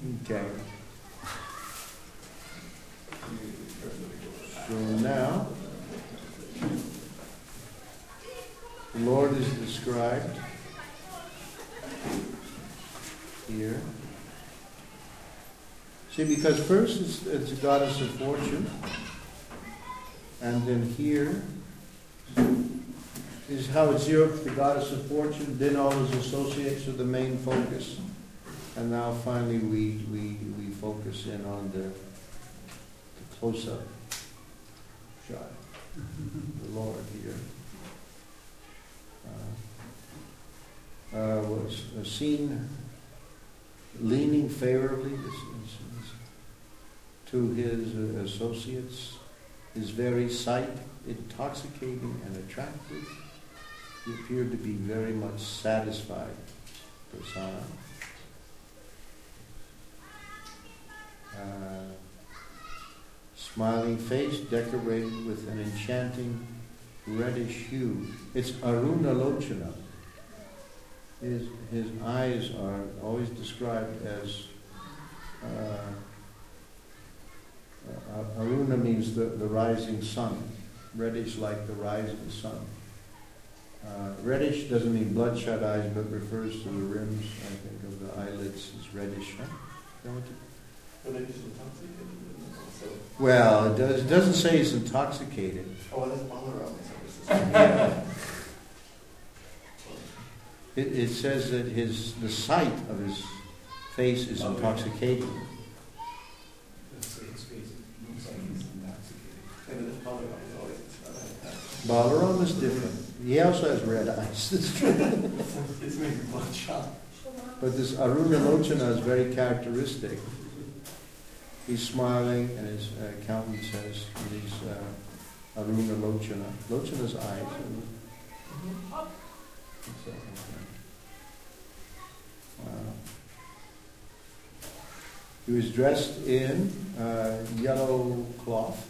Okay. So now, the Lord is described here. See, because first it's a goddess of fortune, and then here is how it's zeroed to the goddess of fortune, then all his associates are the main focus. And now finally we focus in on the close-up shot, the Lord here. Was seen leaning favorably to his associates, his very sight intoxicating and attractive. He appeared to be very much satisfied persona. Smiling face decorated with an enchanting reddish hue. It's Aruna Lochana. His eyes are always described as Aruna means the rising sun. Reddish like the rising sun. Reddish doesn't mean bloodshot eyes, but refers to the rims, I think, of the eyelids as reddish. Huh? Well, it doesn't say he's intoxicated. Oh, that's Balaram. Yeah. It says that the sight of his face is intoxicating. Balaram is different. He also has red eyes. That's true. It's maybe bloodshot. But this Aruna Lochana is very characteristic. He's smiling, and his accountant says he's Aruna Lochana. Lochana's eyes. He was dressed in yellow cloth,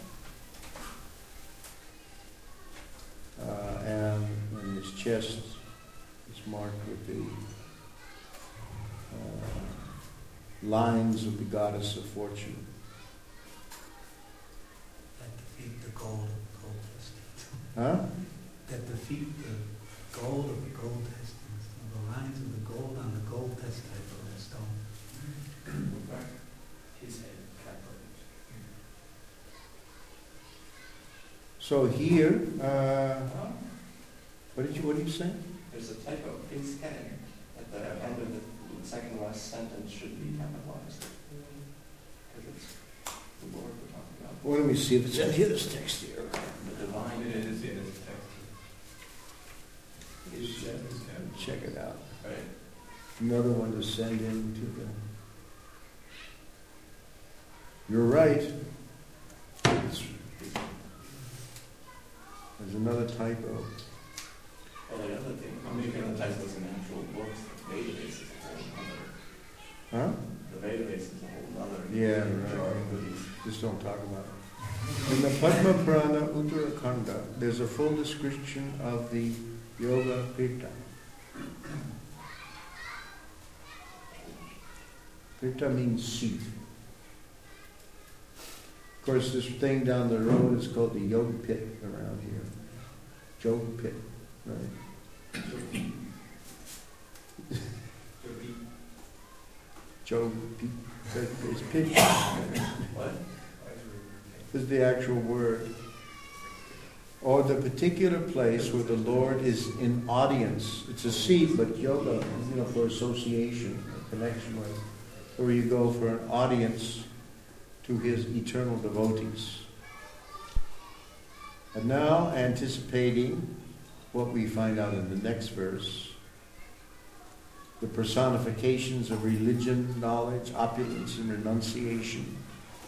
and his chest is marked with the lines of the goddess of fortune. At the feet, the gold testings. Huh? At the feet, the gold of the gold testings. The lines of the gold on the gold testament of the stone. His head captured. So here, what did you say? There's a typo. His head at the end of the second last sentence should be capitalized. Because it's the Lord we're talking about. Well, let me see if it's in here. This text here. The divine. It is text. Check it out. Right. Another one to send in to the. You're right. There's another typo. Well, the other thing, I'm making the typos in actual books. The Vedabase is a whole other. Huh? The Vedabase is a whole other. Yeah, right. Just don't talk about it. In the Padma Purana Uttarakhanda, there's a full description of the Yoga Pirta. Pirta means seat. Of course, this thing down the road is called the Yoga Pit around here. Yoga Pit, right? Yoga Pit. It's pit. What? This is the actual word. Or the particular place where the Lord is in audience. It's a seat, but yoga, for association, or connection with, where you go for an audience to his eternal devotees. And now, anticipating what we find out in the next verse, the personifications of religion, knowledge, opulence, and renunciation.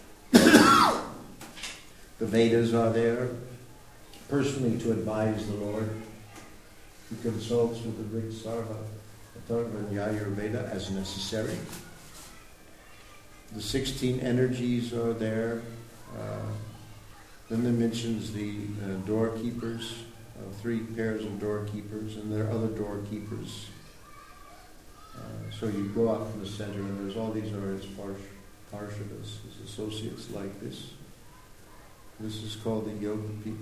The Vedas are there, personally to advise the Lord. He consults with the Rig Sarva, Atharva, and Yajurveda as necessary. The 16 energies are there. Then it mentions the doorkeepers, 3 pairs of doorkeepers, and there are other doorkeepers. So you go out from the center, and there's all these are his parshadas, his associates like this. This is called the yoga people.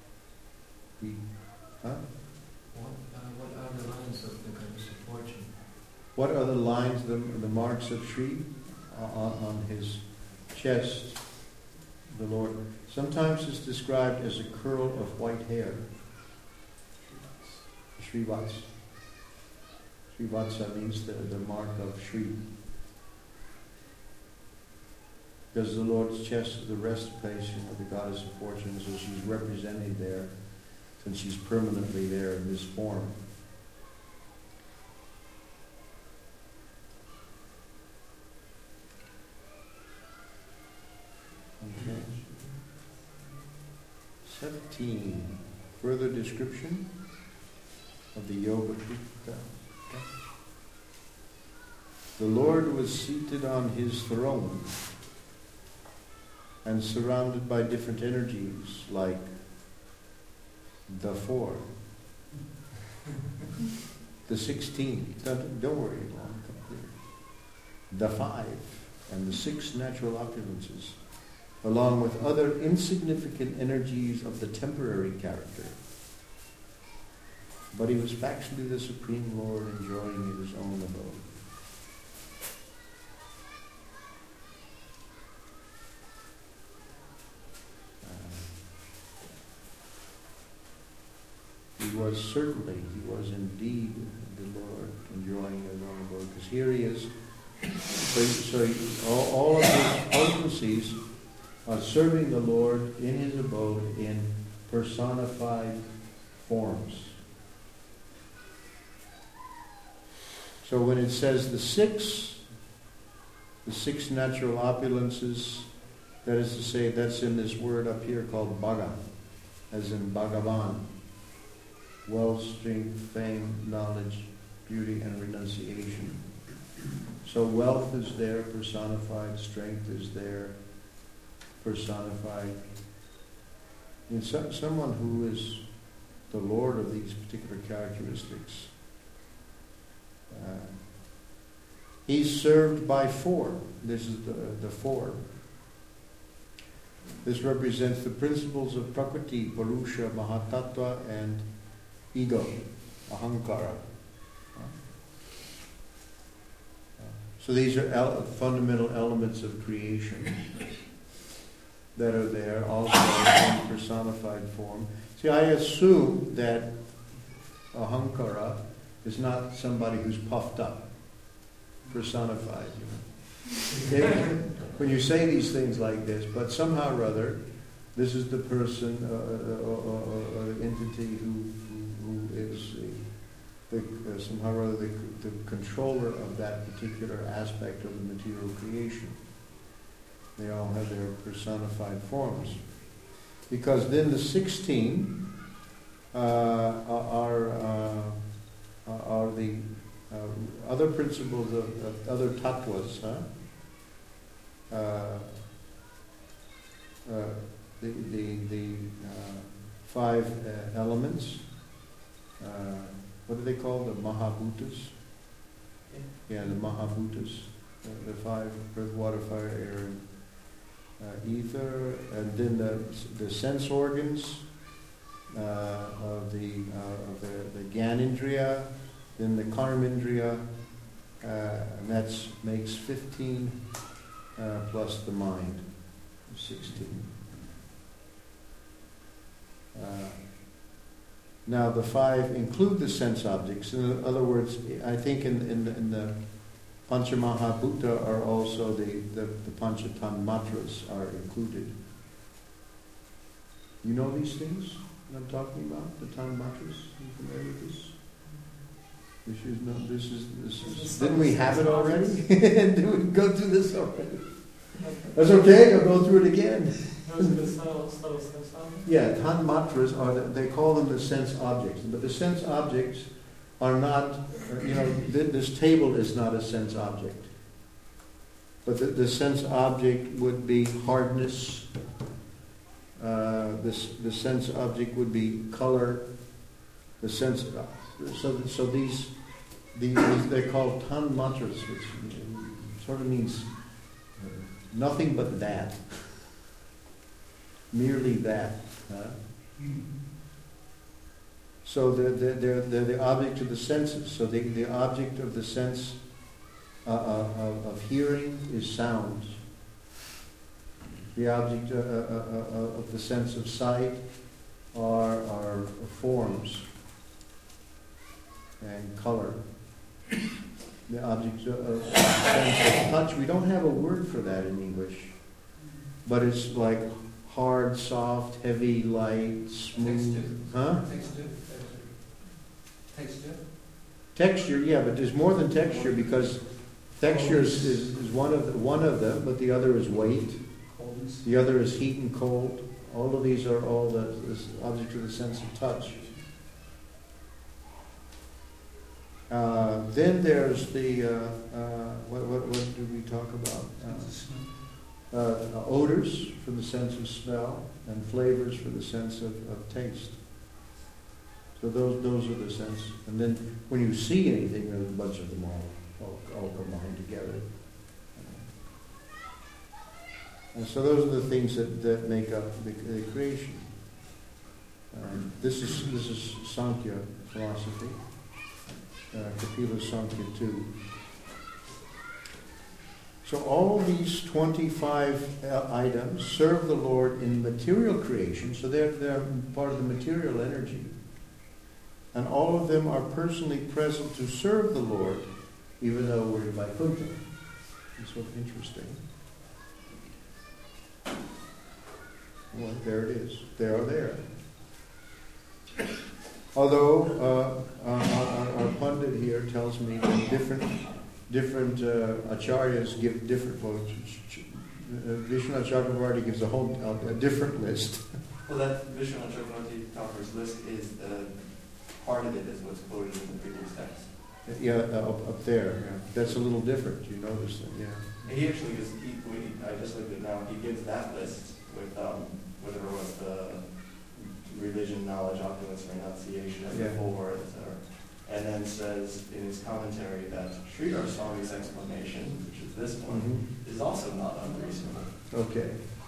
What are the lines of the goddess of fortune? What are the lines, the marks of Shri on his chest, the Lord? Sometimes it's described as a curl of white hair. Srivatsa. Srivatsa means the mark of Shri. Because the Lord's chest is the rest place, the goddess of fortune, so she's represented there, since she's permanently there in this form. Okay. 17. Further description of the Yoga Pita. The Lord was seated on his throne and surrounded by different energies like the 4, the 16, don't worry, the 5, and the 6 natural opulences, along with other insignificant energies of the temporary character. But he was factually the Supreme Lord, enjoying his own abode. He was indeed the Lord, enjoying his own abode. Because here he is. So all of his potencies are serving the Lord in his abode in personified forms. So when it says the six natural opulences, that is to say, that's in this word up here called Bhaga, as in Bhagavan. Wealth, strength, fame, knowledge, beauty, and renunciation. So wealth is there, personified. Strength is there, personified. And someone who is the Lord of these particular characteristics. He's served by 4. This is the 4. This represents the principles of Prakriti, Purusha, Mahatattva, and ego, ahankara. So these are fundamental elements of creation that are there, also in personified form. See, I assume that ahankara is not somebody who's puffed up, personified. When you say these things like this, but somehow or other, this is the person or entity who is somehow or other the controller of that particular aspect of the material creation. They all have their personified forms. Because then the 16 are the other principles of other tattvas. The 5 elements. What are they called? The Mahabhutas? Yeah, the Mahabhutas. The 5, earth, water, fire, air, and ether. And then the sense organs of the Gyanendriya, then the Karmendriya, and that makes 15 plus the mind, 16. Now the 5 include the sense objects. In other words, I think in the Panchamahabhuta are also the Panchatanmatras are included. You know these things that I'm talking about? The Tanmatras? Are you familiar with this? This is. Didn't we have it already? Did we go through this already? That's okay. I'll go through it again. Yeah, Tanmatras are they call them the sense objects, but the sense objects are not. This table is not a sense object, but the sense object would be hardness. The sense object would be color. The sense. So these They're called tan mantras, which sort of means nothing but that. Merely that. So they're the object of the senses. So the object of the sense of hearing is sound. The object of the sense of sight are forms and color. The object of the sense of touch, we don't have a word for that in English, but it's like hard, soft, heavy, light, smooth. Texture, yeah, but there's more than texture, because texture is one of them, but the other is weight. Coldness. The other is heat and cold. All of these are all the object of the sense of touch. Then there's the what did we talk about? Odors for the sense of smell, and flavors for the sense of taste. So those are the sense. And then when you see anything, there's a bunch of them all combined together. And so those are the things that make up the creation. This is Sankhya philosophy, Kapila Sankhya 2. So all these 25 items serve the Lord in material creation, so they're part of the material energy. And all of them are personally present to serve the Lord, even though we're in Vaikuntha. It's sort of interesting. Well, there it is. They are there. Although our pundit here tells me that different acharyas give different votes. Vishwanath Chakravarti gives a different list. Well, that Vishwanath Chakravarti Thakur's list is part of it is what's quoted in the previous text. Yeah, up there. Yeah. That's a little different. You notice that, yeah. He actually gives. I just looked at it now. He gives that list with whatever was the religion, knowledge, opulence, renunciation, as a full word, etc. And then says in his commentary that Sridhar Swami's explanation, which is this one, is also not unreasonable. Okay.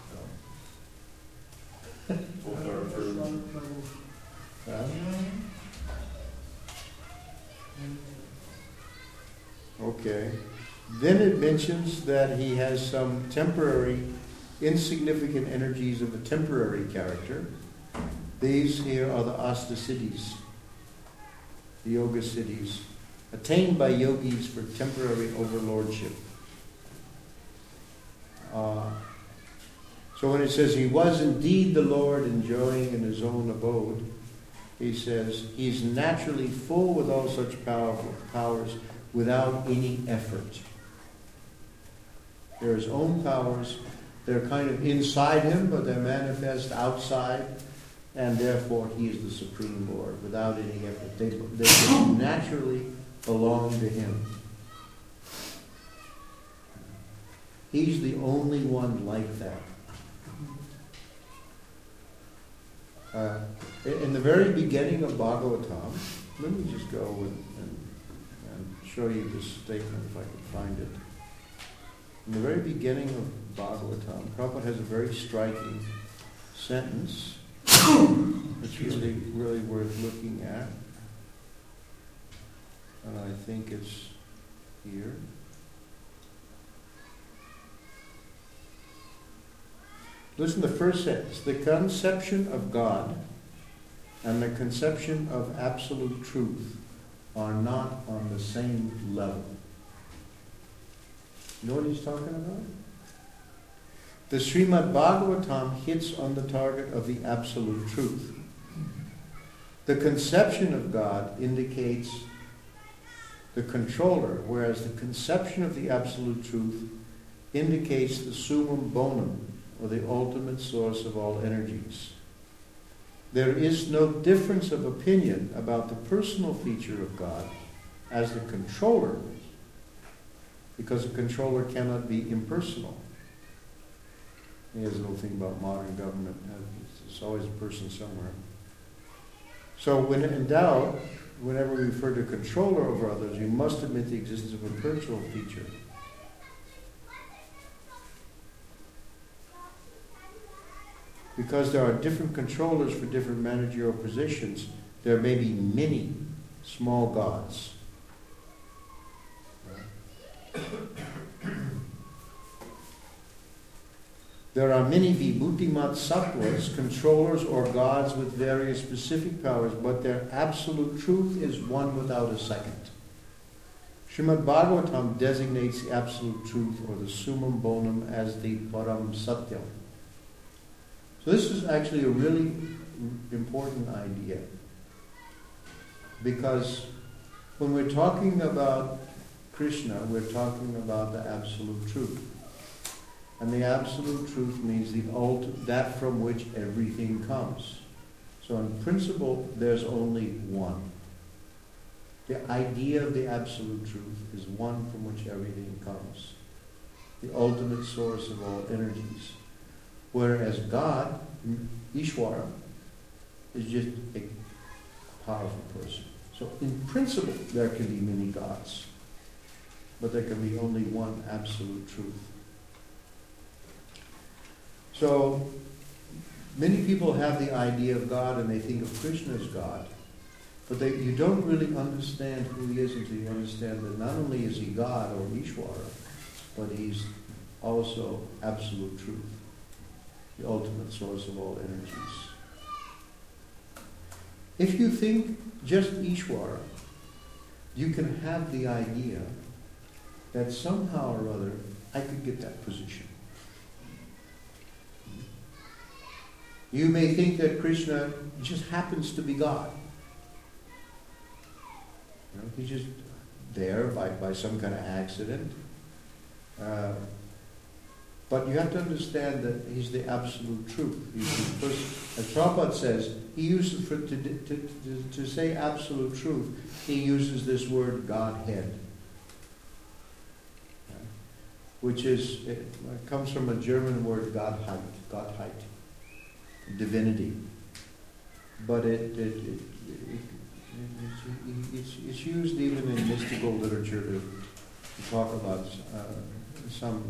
Okay. Then it mentions that he has some temporary, insignificant energies of a temporary character. These here are the Asta Siddhis, the Yoga Siddhis, attained by yogis for temporary overlordship. So when it says he was indeed the Lord enjoying in his own abode, he says he's naturally full with all such powers without any effort. They're his own powers. They're kind of inside him, but they're manifest outside, and therefore he is the Supreme Lord without any effort. They just naturally belong to him. He's the only one like that. In the very beginning of Bhagavatam, let me just go and show you this statement if I can find it. In the very beginning of Bhagavatam, Prabhupada has a very striking sentence that's really worth looking at. And I think it's here. Listen to the first sentence. The conception of God and the conception of absolute truth are not on the same level. You know what he's talking about? The Srimad Bhagavatam hits on the target of the absolute truth. The conception of God indicates the controller, whereas the conception of the absolute truth indicates the summum bonum, or the ultimate source of all energies. There is no difference of opinion about the personal feature of God as the controller, because a controller cannot be impersonal. Here's a little thing about modern government. There's always a person somewhere. So when in doubt, whenever we refer to controller over others, we must admit the existence of a personal feature. Because there are different controllers for different managerial positions, there may be many small gods. There are many vibhutimat sattvas, controllers or gods with various specific powers, but their absolute truth is one without a second. Srimad Bhagavatam designates the absolute truth, or the summum bonum, as the param satyam. So this is actually a really important idea, because when we're talking about Krishna, we're talking about the absolute truth. And the absolute truth means that from which everything comes. So in principle, there's only one. The idea of the absolute truth is one from which everything comes. The ultimate source of all energies. Whereas God, Ishvara, is just a powerful person. So in principle, there can be many gods. But there can be only one absolute truth. So many people have the idea of God and they think of Krishna as God. But you don't really understand who he is until you understand that not only is he God or Ishvara, but he's also absolute truth, the ultimate source of all energies. If you think just Ishvara, you can have the idea that somehow or other I could get that position. You may think that Krishna just happens to be God. You know, he's just there by some kind of accident. But you have to understand that he's the absolute truth. He's the first, as Prabhupada says, he uses to say absolute truth, he uses this word Godhead, which comes from a German word Gottheit, divinity. But it's used even in mystical literature to talk about some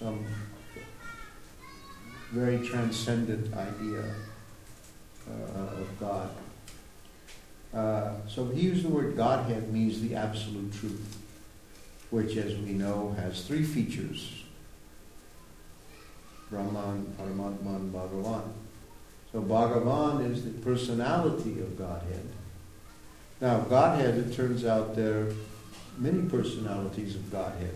very transcendent idea of God. So he used the word Godhead, means the absolute truth, which, as we know, has three features: Brahman, Paramatman, Bhagavan. So Bhagavan is the personality of Godhead. Now, Godhead, it turns out there are many personalities of Godhead.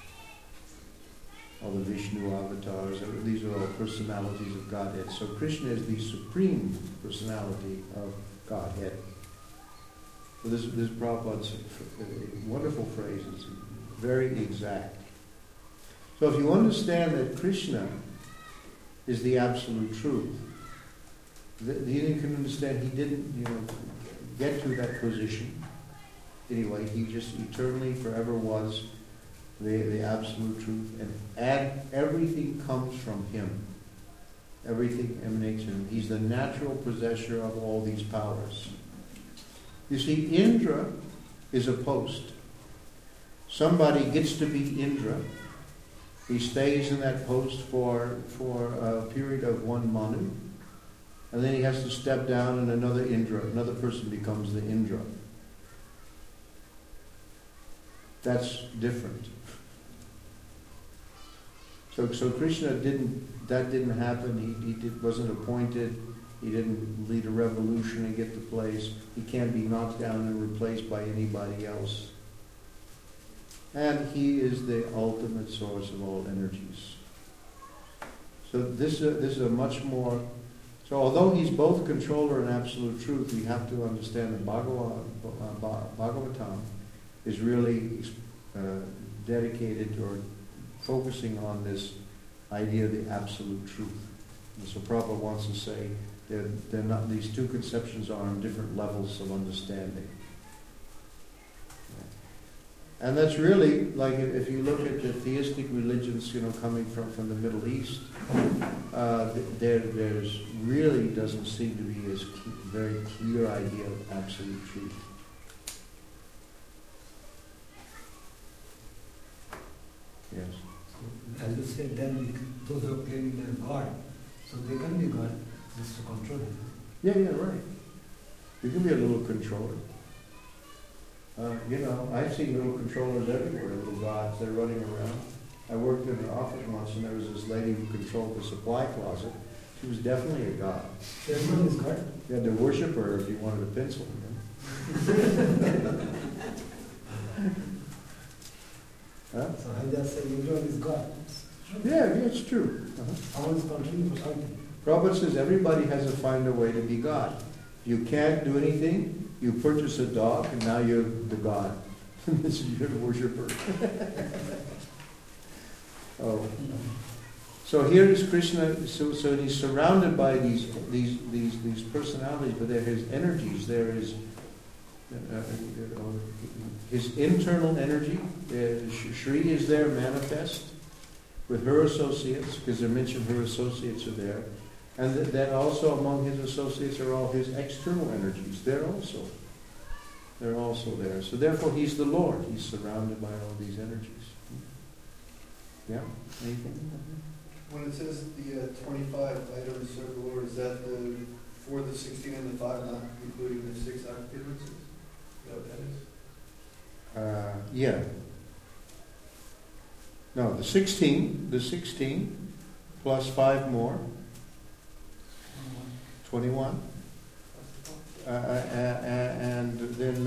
All the Vishnu avatars, these are all personalities of Godhead. So Krishna is the supreme personality of Godhead. So this Prabhupada's wonderful phrase, it's very exact. So if you understand that Krishna is the absolute truth, you can understand he didn't, get to that position. Anyway, he just eternally, forever was the absolute truth, and everything comes from him. Everything emanates from him. He's the natural possessor of all these powers. You see, Indra is a post. Somebody gets to be Indra. He stays in that post for a period of one Manu, and then he has to step down and another Indra, another person becomes the Indra. That's different. So Krishna didn't happen. He wasn't appointed. He didn't lead a revolution and get the place. He can't be knocked down and replaced by anybody else. And he is the ultimate source of all energies. So this is a much more... So although he's both controller and absolute truth, we have to understand that Bhagavatam is really dedicated or focusing on this idea of the absolute truth. And so Prabhupada wants to say they're not, these two conceptions are on different levels of understanding. And that's really, like if you look at the theistic religions, coming from the Middle East, there's really doesn't seem to be very clear idea of absolute truth. Yes. So, as you said, then those who are claiming they're God, so they can be God just to control it. Yeah, right. You can be a little controller. I've seen little controllers everywhere, little gods. They're running around. I worked in an office once, and there was this lady who controlled the supply closet. She was definitely a god. Everyone is God. You had to worship her if you wanted a pencil. Huh? So I just say everyone is God. Yeah, it's true. Someone is controlling for something. Prabhupada says everybody has to find a way to be God. You can't do anything, you purchase a dog, and now you're the God. This is your worshiper. Oh. So here is Krishna, so he's surrounded by these personalities, but they're his energies. There is his internal energy. Shri is there manifest with her associates, because they're mentioned her associates are there. And then also among his associates are all his external energies. They're also there. So therefore he's the Lord. He's surrounded by all these energies. Yeah? Anything? When it says the 25 items serve the Lord, is that for the 16 and the 5, not including the 6 activities? Is that what that is? Yeah. No, the 16 plus 5 more, 21. And then,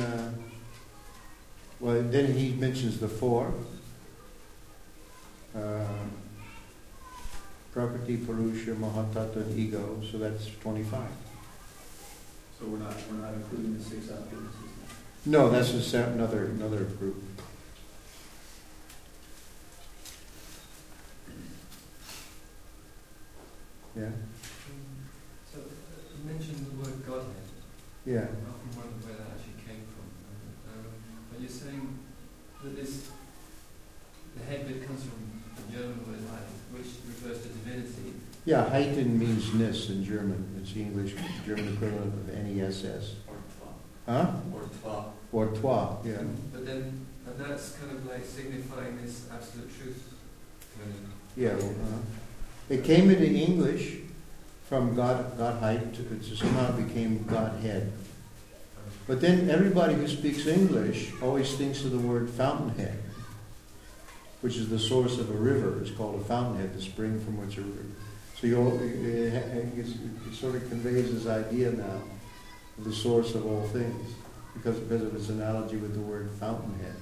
then he mentions the 4. Prakriti, Purusha, Mahatattva, and Ego, so that's 25. So we're not including the 6 activities? No, that's another group. Yeah? So you mentioned the word Godhead. Yeah. I often wondered where that actually came from. But you're saying that the head bit comes from the German word Heid, which refers to divinity. Yeah, Heiten means ness in German. It's the German equivalent of NESS. Or twa. Huh? Or twa. Or toi, yeah. But then, and that's kind of like signifying this absolute truth. Yeah, it came into English from Godheit, to somehow became Godhead. But then everybody who speaks English always thinks of the word fountainhead, which is the source of a river. It's called a fountainhead, the spring from which a river. So it sort of conveys this idea now of the source of all things, because of its analogy with the word fountainhead.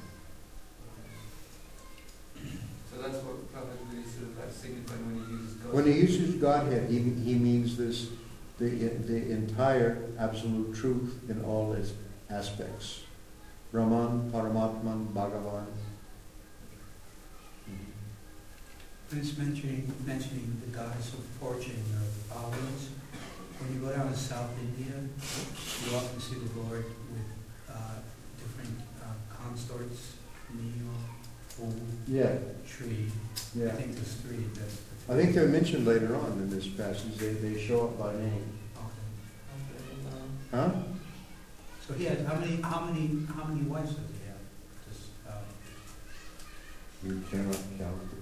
So that's what Prabhupada really sort of like signifying when he uses God. When he uses Godhead, he means this, the entire absolute truth in all its aspects. Brahman, Paramatman, Bhagavan. Prince mentioning the goddess of fortune, or powers. When you go down to South India, you often see the Lord with different consorts, Neo, Fool, Yeah. Tree. Yeah. I think there's 3. I think they're mentioned later on in this passage. They show up by name. Okay. Huh? So he had how many wives does he have? Just, You cannot count it.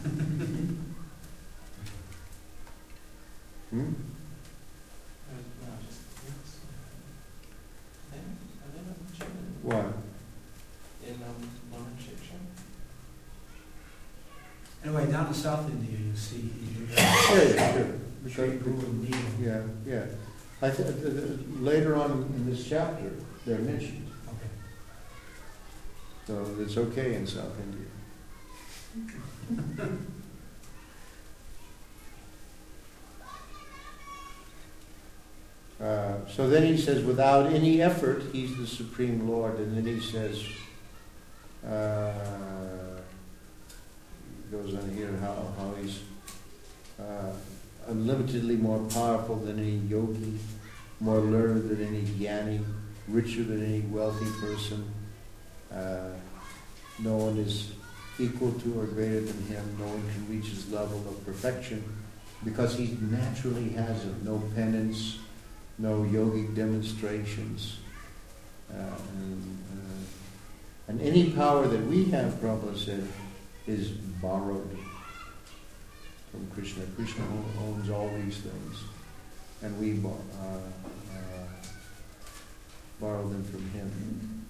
What? In Lawrence Shiksha. Anyway, down in South India, you see Yeah, sure. Tree, Fool, and Neo. Yeah. Later on in this chapter, they're mentioned. Okay. So it's okay in South India. So then he says, without any effort, he's the Supreme Lord. And then he says, goes on here how he's unlimitedly more powerful than any yogi, more learned than any jnani, richer than any wealthy person. No one is equal to or greater than him. No one can reach his level of perfection because he naturally has it. No penance, no yogic demonstrations. And any power that we have, Prabhupada said, is borrowed from Krishna. Krishna owns all these things, and we borrow them from him.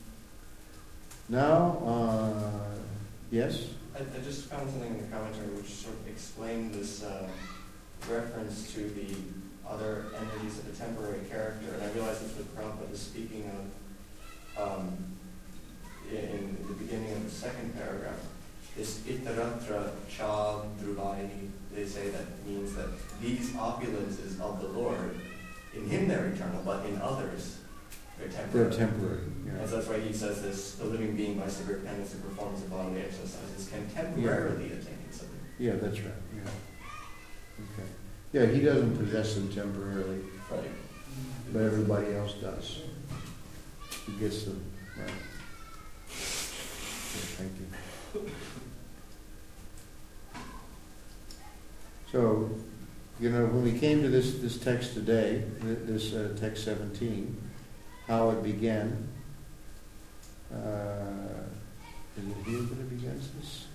Now, yes? I just found something in the commentary which sort of explained this reference to the other entities of a temporary character, and I realize that's what Prabhupada is speaking of in the beginning of the second paragraph. This itaratra cha druvai, they say that means that these opulences of the Lord, in him they're eternal, but in others they're temporary. They're temporary. Yeah. And so that's why he says this, the living being by severe penance and performance of bodily exercises can temporarily attain something. Yeah, that's right. Yeah. Okay. Yeah, he doesn't possess them temporarily, Right. but everybody else does. He gets them. Right. Okay, thank you. So, when we came to this text today, this text 17, how it began, is it here that it begins this?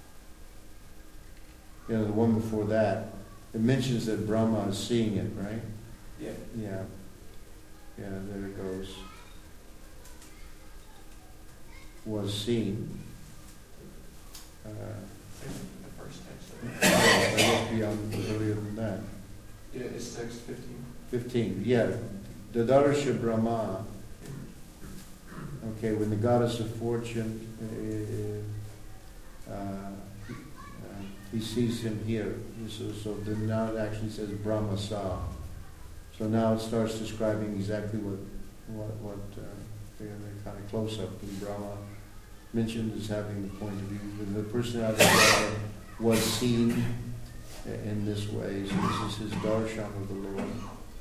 The one before that, it mentions that Brahma is seeing it, right? Yeah. Yeah. Yeah, there it goes. Was seen. The first text. I looked beyond earlier than that. Yeah, it's text 15. 15, yeah. The Darsha Brahma. Okay, when the goddess of fortune, he sees him here. So then now it actually says Brahma saw. So now it starts describing exactly what the kind of close up in Brahma mentioned as having the point of view. The personality of God was seen in this way. So this is his darshan of the Lord.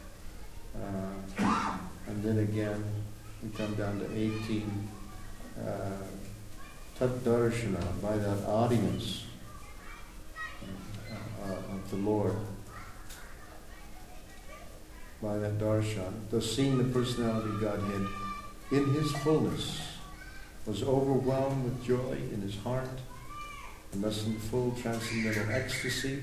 And then again, we come down to 18. Tat darshana, by that audience of the Lord. By that darshan, thus seeing the personality of Godhead in his fullness, was overwhelmed with joy in his heart, and thus in full transcendental ecstasy,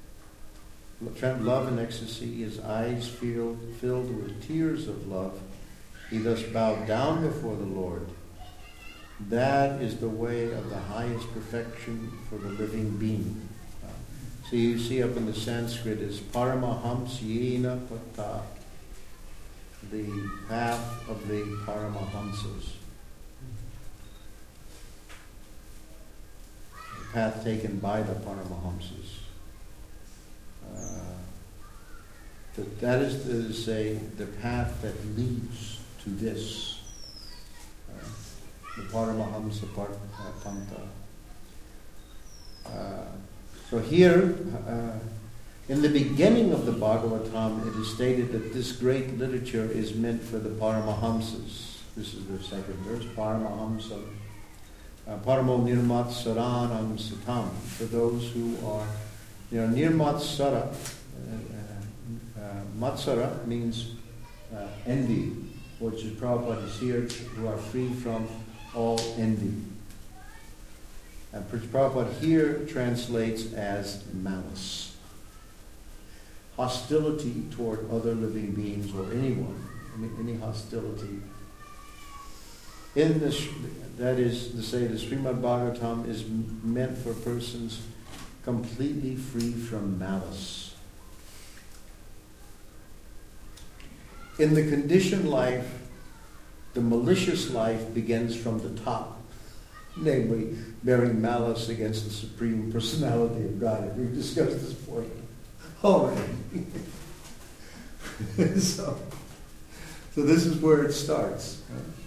love and ecstasy, his eyes filled with tears of love, he thus bowed down before the Lord. That is the way of the highest perfection for the living being. So you see up in the Sanskrit is Paramahams Yena Pata, the path of the Paramahamsas. The path taken by the Paramahamsas. That is to say, the path that leads to this. The Paramahamsa Panta. So here, in the beginning of the Bhagavatam, it is stated that this great literature is meant for the Paramahamsas. This is the second verse, Paramahamsa. Paramo Nirmatsaranam Satam. For those who are, Nirmatsara. Matsara means envy, which is Prabhupada is here, who are free from all envy. And Prabhupada here translates as malice. Hostility toward other living beings or anyone. Any hostility. In this, that is to say, the Srimad Bhagavatam is meant for persons completely free from malice. In the conditioned life, the malicious life begins from the top, namely bearing malice against the Supreme Personality of God. We've discussed this point already. So this is where it starts.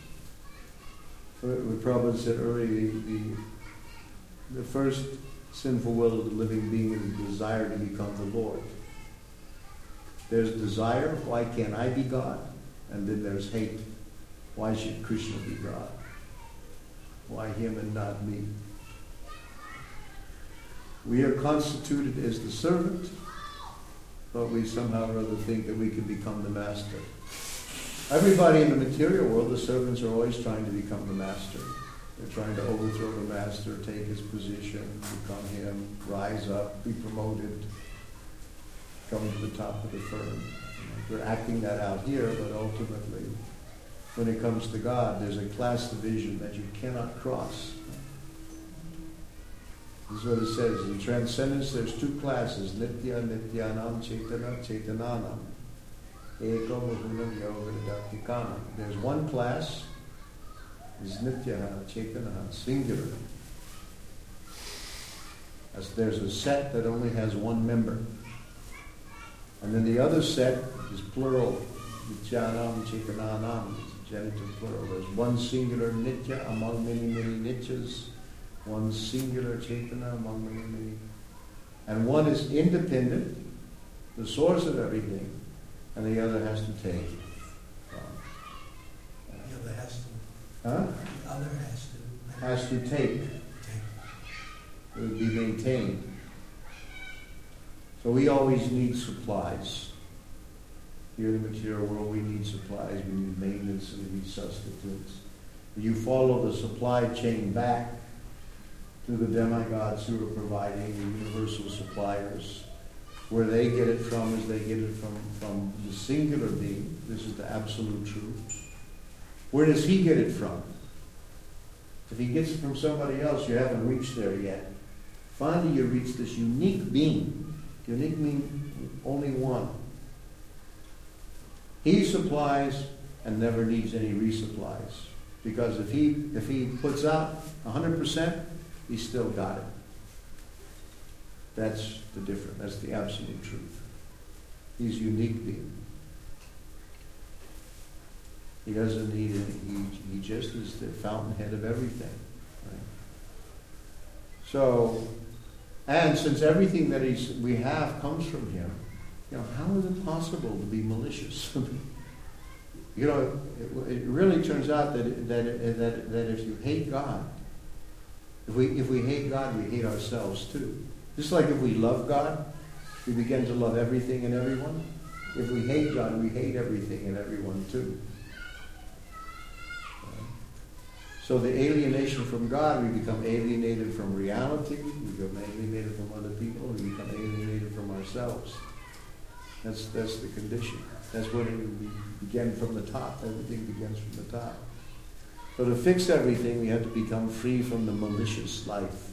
What Prabhupada said earlier, the first sinful will of the living being is the desire to become the Lord. There's desire, why can't I be God? And then there's hate. Why should Krishna be God? Why him and not me? We are constituted as the servant, but we somehow or other think that we can become the master. Everybody in the material world, the servants are always trying to become the master. They're trying to overthrow the master, take his position, become him, rise up, be promoted, come to the top of the firm. We're acting that out here, but ultimately, when it comes to God, there's a class division that you cannot cross. This is what it says. In transcendence, there's two classes, Nitya, Nityanam, Chaitana, Chaitananam. Eko Mahunam Yoga Daktikana. There's one class, is Nitya, Chaitana, singular. As there's a set that only has one member. And then the other set is plural, Nityanam, Chaitananam, genitive plural. There's one singular Nitya among many, many Nityas. One singular Chaitana among many, many. And one is independent, the source of everything, and the other has to take. The other has to. Huh? The other has to. Has to take. It would be maintained. So we always need supplies. Here in the material world, we need supplies, we need maintenance, and we need sustenance. You follow the supply chain back to the demigods who are providing the universal suppliers. Where they get it from is they get it from the singular being. This is the absolute truth. Where does he get it from? If he gets it from somebody else, you haven't reached there yet. Finally, you reach this unique being. Unique means only one. He supplies and never needs any resupplies. Because if he puts out 100%, he's still got it. That's the difference. That's the absolute truth. He's unique being. He doesn't need it. He just is the fountainhead of everything. Right? So, and since everything that we have comes from him, how is it possible to be malicious? It really turns out that if you hate God, if we hate God, we hate ourselves too. Just like if we love God, we begin to love everything and everyone. If we hate God, we hate everything and everyone too. So the alienation from God, we become alienated from reality, we become alienated from other people, we become alienated from ourselves. That's the condition. That's when we begin from the top. Everything begins from the top. So to fix everything, we have to become free from the malicious life.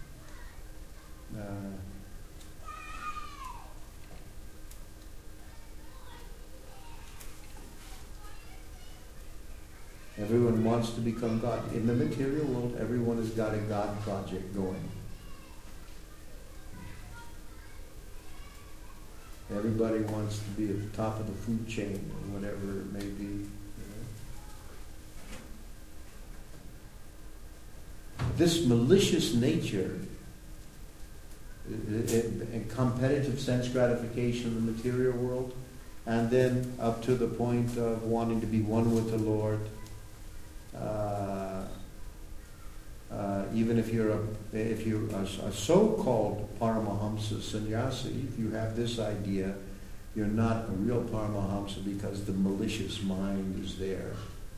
Everyone wants to become God. In the material world, everyone has got a God project going. Everybody wants to be at the top of the food chain or whatever it may be. This malicious nature, in competitive sense gratification in the material world, and then up to the point of wanting to be one with the Lord, even if you're a so-called Paramahamsa sannyasi, if you have this idea, you're not a real Paramahamsa because the malicious mind is there.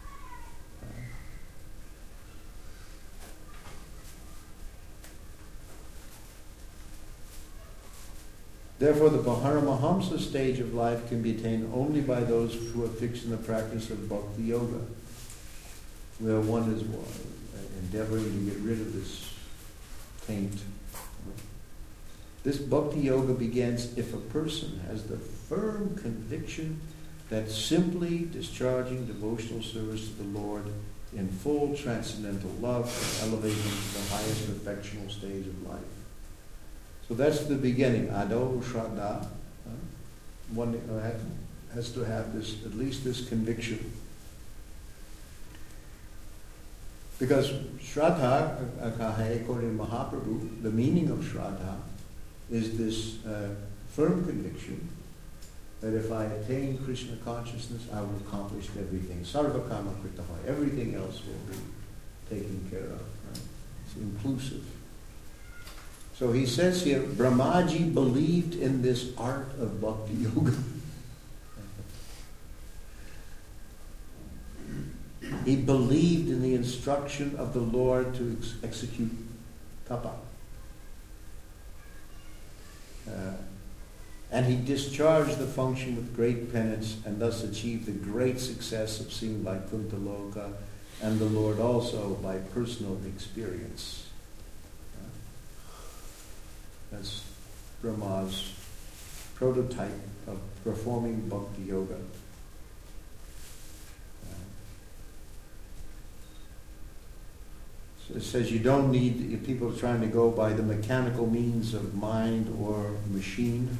Therefore, the Paramahamsa stage of life can be attained only by those who are fixed in the practice of Bhakti Yoga, where one is endeavoring to get rid of this taint. This Bhakti Yoga begins if a person has the firm conviction that simply discharging devotional service to the Lord in full transcendental love can elevate him to the highest perfectional stage of life. So that's the beginning. Ado Shraddha. One has to have this, at least this conviction. Because Shraddha, according to Mahaprabhu, the meaning of Shraddha is this firm conviction that if I attain Krishna consciousness, I will accomplish everything. Sarva Kama Kritaha. Everything else will be taken care of. Right? It's inclusive. So he says here, Brahmaji believed in this art of Bhakti Yoga. He believed in the instruction of the Lord to execute tapa. And he discharged the function with great penance and thus achieved the great success of seeing Vaikuntha Loka and the Lord also by personal experience. That's Brahma's prototype of performing bhakti yoga. So it says you don't need, if people are trying to go by the mechanical means of mind or machine.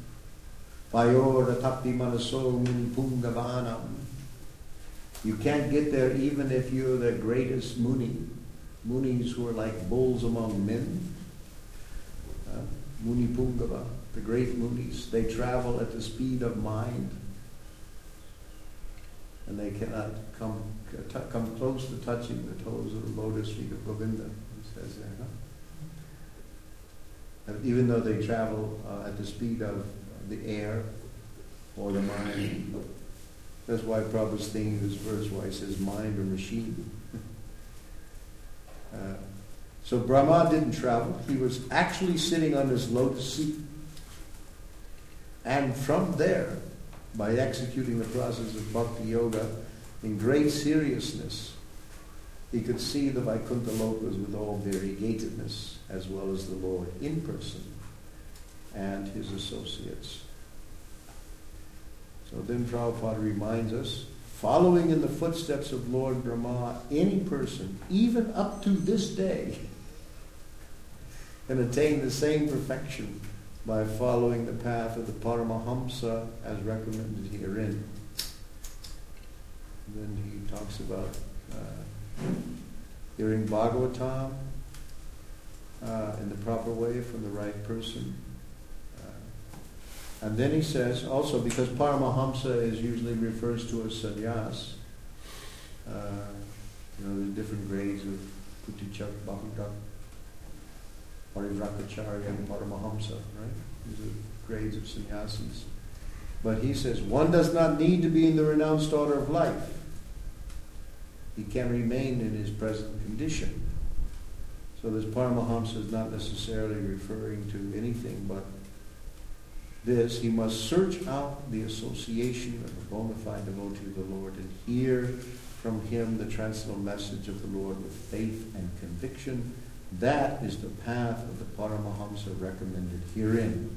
You can't get there even if you're the greatest muni. Munis who are like bulls among men. Muni Pungava, the great munis, they travel at the speed of mind. And they cannot come close to touching the toes of the lotus feet of Govinda, it says there. And even though they travel at the speed of the air or the mind. That's why Prabhupada's thinking this verse, why he says mind or machine. So Brahma didn't travel. He was actually sitting on his lotus seat. And from there, by executing the process of bhakti yoga in great seriousness, he could see the Vaikuntha Lokas with all variegatedness, as well as the Lord in person and his associates. So then Prabhupada reminds us, following in the footsteps of Lord Brahma, any person, even up to this day, can attain the same perfection by following the path of the Paramahamsa as recommended herein. And then he talks about hearing Bhagavatam in the proper way from the right person. And then he says, also because Paramahamsa is usually refers to as sannyas, there's different grades of Kutichak, Bahudak, Parivrakacharya, and Paramahamsa, right? These are grades of sannyasis. But he says, one does not need to be in the renounced order of life. He can remain in his present condition. So this Paramahamsa is not necessarily referring to anything but this. He must search out the association of a bona fide devotee of the Lord and hear from him the transcendental message of the Lord with faith and conviction. That is the path of the Paramahamsa recommended herein.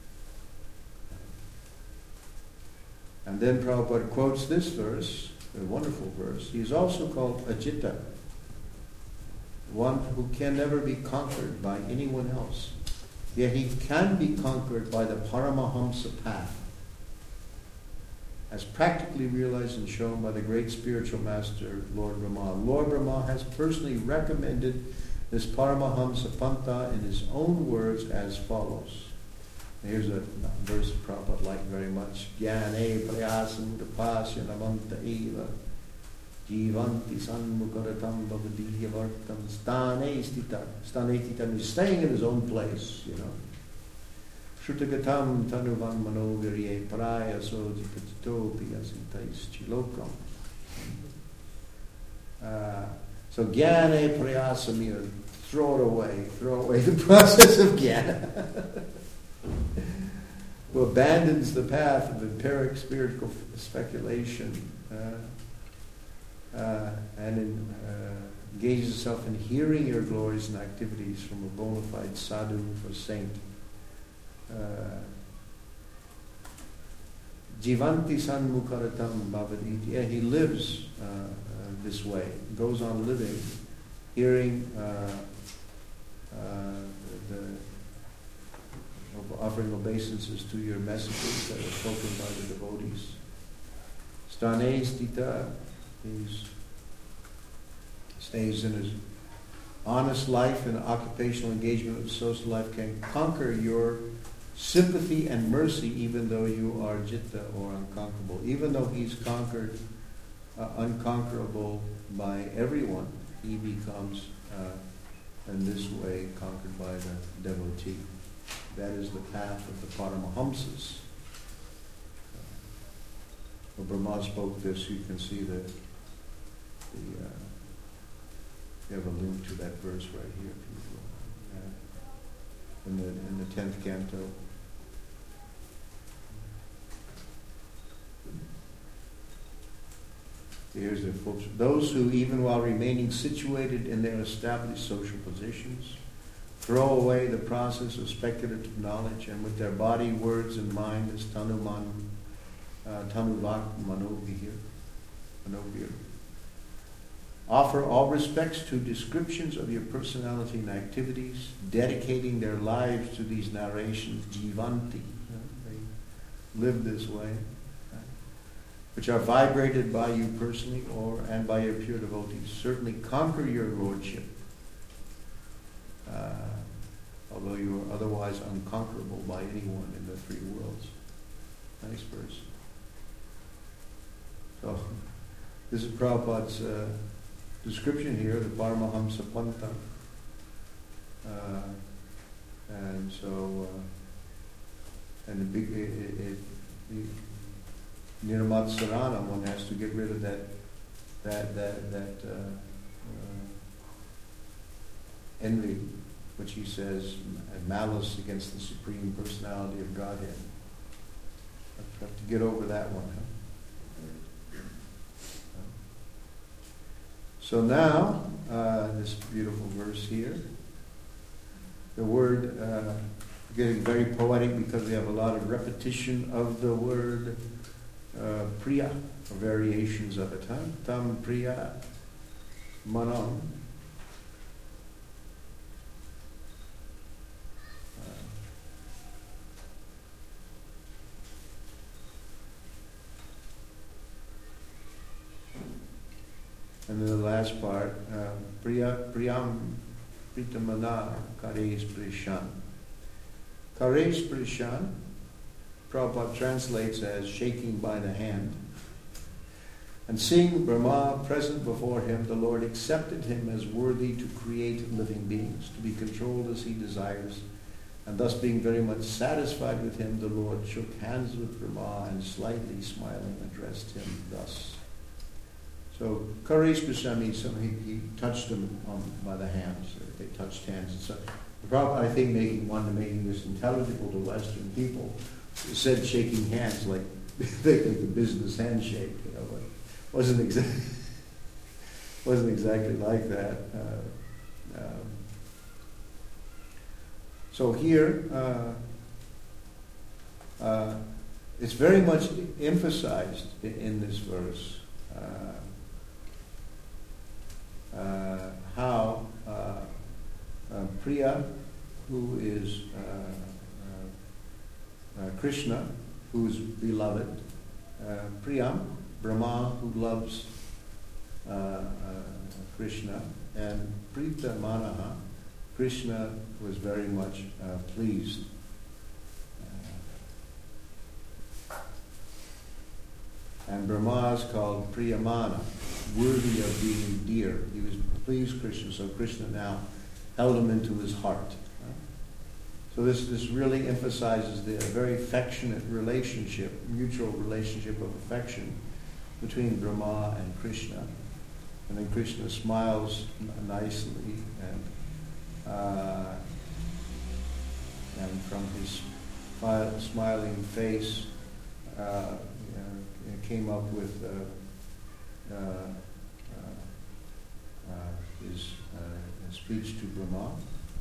And then Prabhupada quotes this verse, a wonderful verse. He is also called Ajita, one who can never be conquered by anyone else. Yet he can be conquered by the Paramahamsa path, as practically realized and shown by the great spiritual master, Lord Brahma. Lord Brahma has personally recommended this Paramahamsa Pantha in his own words as follows. Here's a verse Prabhupada liked very much. Jnane prayasam tapasya namanta eva jivanti sanmukaratam bhavadiyya vartam stane stita means staying in his own place, Shrutagatam tanuvan manovirye paraya sojipatitopi asintais chilokam. So jnane prayasam, throw away the process of jnana. Who abandons the path of empiric spiritual speculation and engages himself in hearing your glories and activities from a bona fide sadhu or saint. Jivanti sanmukaratam bhavaditi. Yeah, he lives this way, goes on living, hearing offering obeisances to your messages that are spoken by the devotees. Stane stita, he stays in his honest life and occupational engagement with social life, can conquer your sympathy and mercy even though you are jitta or unconquerable. Even though he's conquered, unconquerable by everyone, he becomes in this way conquered by the devotee. That is the path of the Paramahamsas. When Brahma spoke this, you can see that you have a link to that verse right here, people. In the 10th canto. Here's the full. Those who, even while remaining situated in their established social positions, throw away the process of speculative knowledge, and with their body, words, and mind as tanuvak manovir, offer all respects to descriptions of your personality and activities, dedicating their lives to these narrations, jivanti. They live this way, which are vibrated by you personally and by your pure devotees. Certainly conquer your lordship, although you are otherwise unconquerable by anyone in the three worlds. Nice verse. So, this is Prabhupada's description here, the Paramahamsa Panta. And so, and the big, the Nirmat Sarana, one has to get rid of that envy, which he says, and malice against the Supreme Personality of Godhead. Have to get over that one. Huh? So now, this beautiful verse here, the word, getting very poetic because we have a lot of repetition of the word priya, or variations of it. Huh? Tam priya manam. And then the last part, priyam pritamana kares prishan. Kares prishan, Prabhupada translates as shaking by the hand. And seeing Brahma present before him, the Lord accepted him as worthy to create living beings, to be controlled as he desires. And thus being very much satisfied with him, the Lord shook hands with Brahma and slightly smiling addressed him thus. So, Karesh Goswami, he touched them by the hands. They touched hands. And so, the Prabhupada, I think, making this intelligible to Western people, said shaking hands like they think a business handshake. You know, but wasn't exactly like that. So here, it's very much emphasized in this verse. How Priya, who is Krishna, who is beloved, Priyam, Brahma, who loves Krishna, and Prita Manaha, Krishna was very much pleased. And Brahma is called Priyamana, worthy of being dear. He was pleased Krishna, so Krishna now held him into his heart. So this really emphasizes the very affectionate relationship, mutual relationship of affection between Brahma and Krishna. And then Krishna smiles nicely, and from his smiling face came up with his speech to Brahma.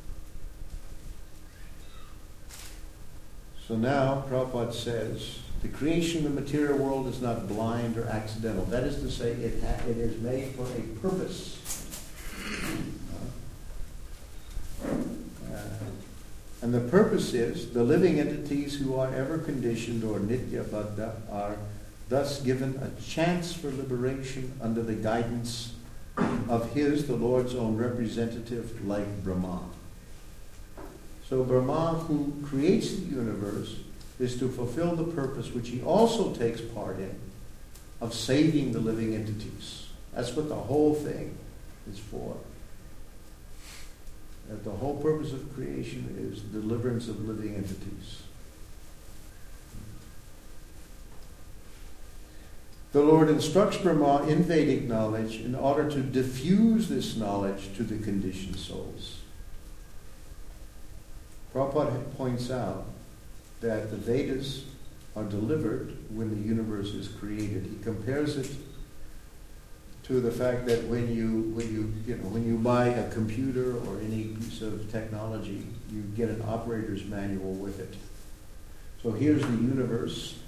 So now, Prabhupada says, the creation of the material world is not blind or accidental. That is to say, it is made for a purpose. And the purpose is, the living entities who are ever conditioned or nitya baddha are thus given a chance for liberation under the guidance of the Lord's own representative, like Brahma. So Brahma, who creates the universe, is to fulfill the purpose which he also takes part in, of saving the living entities. That's what the whole thing is for. That the whole purpose of creation is deliverance of living entities. The Lord instructs Brahma in Vedic knowledge in order to diffuse this knowledge to the conditioned souls. Prabhupada points out that the Vedas are delivered when the universe is created. He compares it to the fact that when you buy a computer or any piece of technology, you get an operator's manual with it. So here's the universe.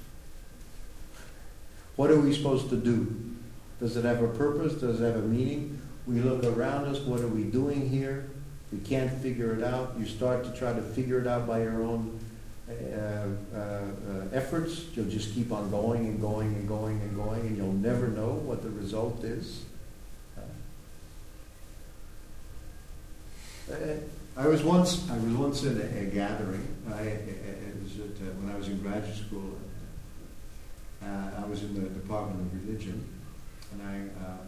What are we supposed to do? Does it have a purpose? Does it have a meaning? We look around us. What are we doing here? We can't figure it out. You start to try to figure it out by your own efforts. You'll just keep on going and going and going and going, and you'll never know what the result is. I was once in a gathering. When I was in graduate school. I was in the Department of Religion, and I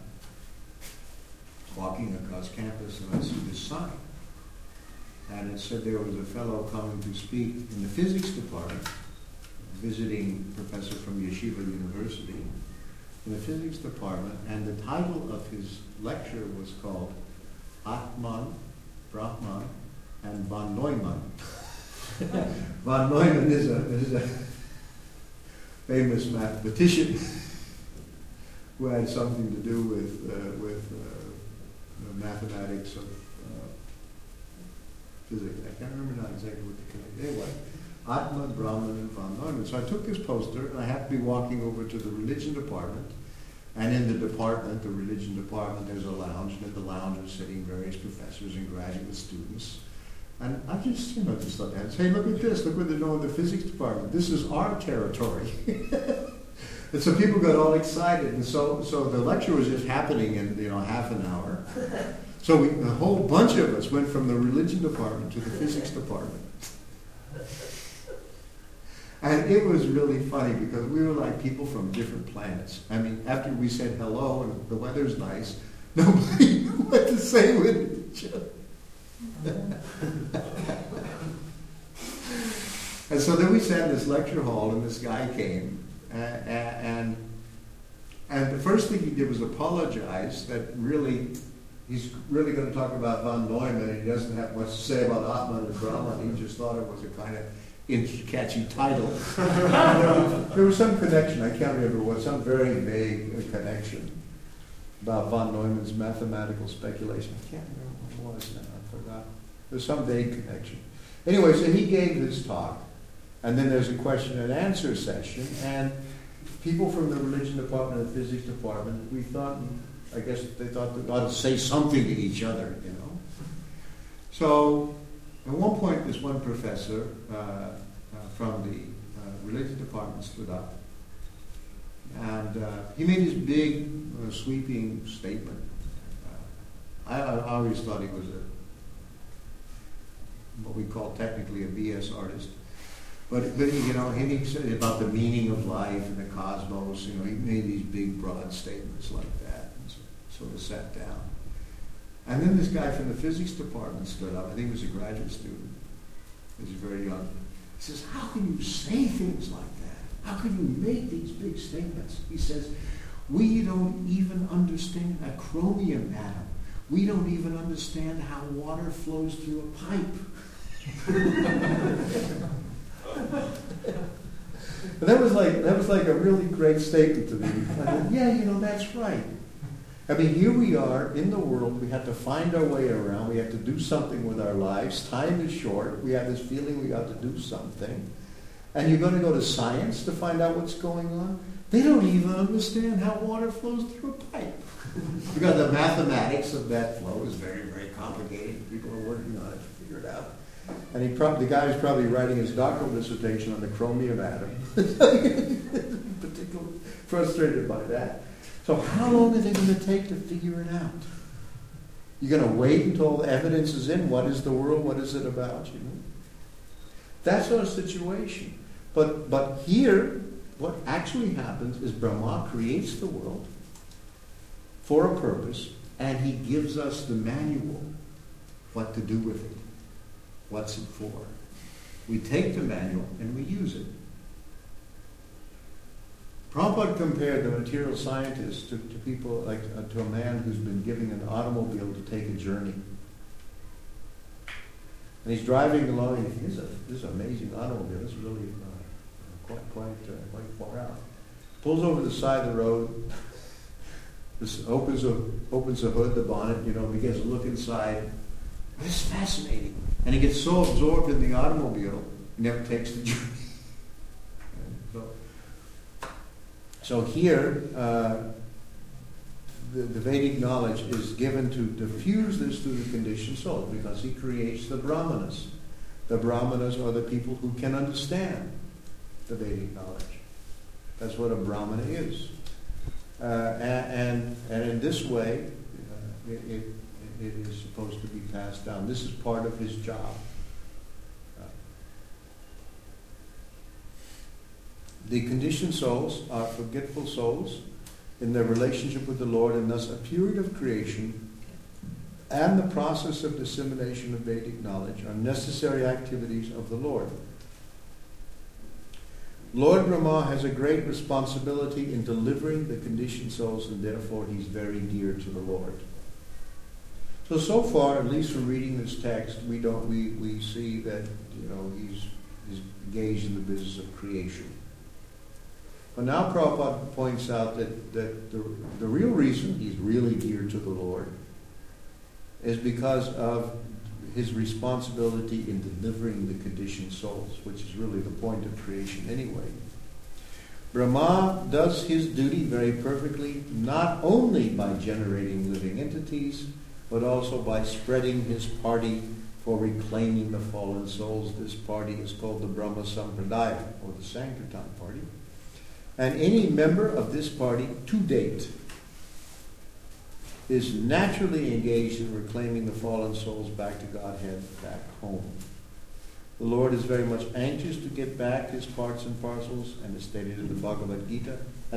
was walking across campus, and I see this sign. And it said there was a fellow coming to speak in the physics department, visiting professor from Yeshiva University, in the physics department, and the title of his lecture was called Atman, Brahman, and von Neumann. Von Neumann is a famous mathematician who had something to do with the mathematics of physics. I can't remember now exactly what the connection. Anyway, Atman, Brahman, and von Neumann. So I took this poster, and I happened to be walking over to the religion department. And in the department, the religion department, there's a lounge, and in the lounge are sitting various professors and graduate students. And I just thought that, hey, look at this, look what they're doing in the physics department. This is our territory. And so people got all excited, and so the lecture was just happening in half an hour. So a whole bunch of us went from the religion department to the physics department. And it was really funny because we were like people from different planets. I mean, after we said hello and the weather's nice, nobody knew what to say with each other. And so then we sat in this lecture hall, and this guy came, and the first thing he did was apologize that he's really going to talk about von Neumann, and he doesn't have much to say about Atman and Brahman. He just thought it was a kind of catchy title. There was some connection, I can't remember what, some very vague connection about von Neumann's mathematical speculation. I can't remember what it was now, I forgot. There's some vague connection. Anyway, so he gave this talk, and then there's a question and answer session, and people from the religion department and the physics department, we thought, I guess they thought they ought to say something to each other, So at one point, this one professor from the religion department stood up, and he made this big, sweeping statement. I always thought he was what we call technically a BS artist, but he said about the meaning of life and the cosmos. He made these big, broad statements like that, and sort of sat down. And then this guy from the physics department stood up. I think he was a graduate student. He was very young. He says, "How can you say things like that? How can you make these big statements?" He says, "We don't even understand a chromium atom. We don't even understand how water flows through a pipe." But that was like a really great statement to me. I thought, yeah, that's right. I mean, here we are in the world. We have to find our way around. We have to do something with our lives. Time is short. We have this feeling we got to do something. And you're going to go to science to find out what's going on? They don't even understand how water flows through a pipe. Because the mathematics of that flow is very, very complicated. People are working on it to figure it out. And the guy was probably writing his doctoral dissertation on the chromium atom. Particularly frustrated by that. So how long are they going to take to figure it out? You're going to wait until the evidence is in? What is the world? What is it about? That's our situation. But here, what actually happens is Brahma creates the world for a purpose, and he gives us the manual, what to do with it. What's it for? We take the manual and we use it. Prabhupada compared the material scientist to people like to a man who's been given an automobile to take a journey. And he's driving along, and this is an amazing automobile. This is really quite far out. Pulls over the side of the road. This opens the hood, the bonnet. Begins to look inside. It's fascinating. And he gets so absorbed in the automobile, he never takes the journey. So here, the Vedic knowledge is given to diffuse this through the conditioned soul, because he creates the Brahmanas. The Brahmanas are the people who can understand the Vedic knowledge. That's what a Brahmana is. And in this way, it is supposed to be passed down. This is part of his job. The conditioned souls are forgetful souls in their relationship with the Lord, and thus a period of creation and the process of dissemination of Vedic knowledge are necessary activities of the Lord. Lord Brahma has a great responsibility in delivering the conditioned souls, and therefore he's very dear to the Lord. So far, at least from reading this text, we see that he's engaged in the business of creation. But now Prabhupada points out that the real reason he's really dear to the Lord is because of his responsibility in delivering the conditioned souls, which is really the point of creation anyway. Brahma does his duty very perfectly, not only by generating living entities, but also by spreading his party for reclaiming the fallen souls. This party is called the Brahma Sampradaya, or the Sankirtan party. And any member of this party, to date, is naturally engaged in reclaiming the fallen souls back to Godhead, back home. The Lord is very much anxious to get back his parts and parcels, and as stated in the Bhagavad Gita,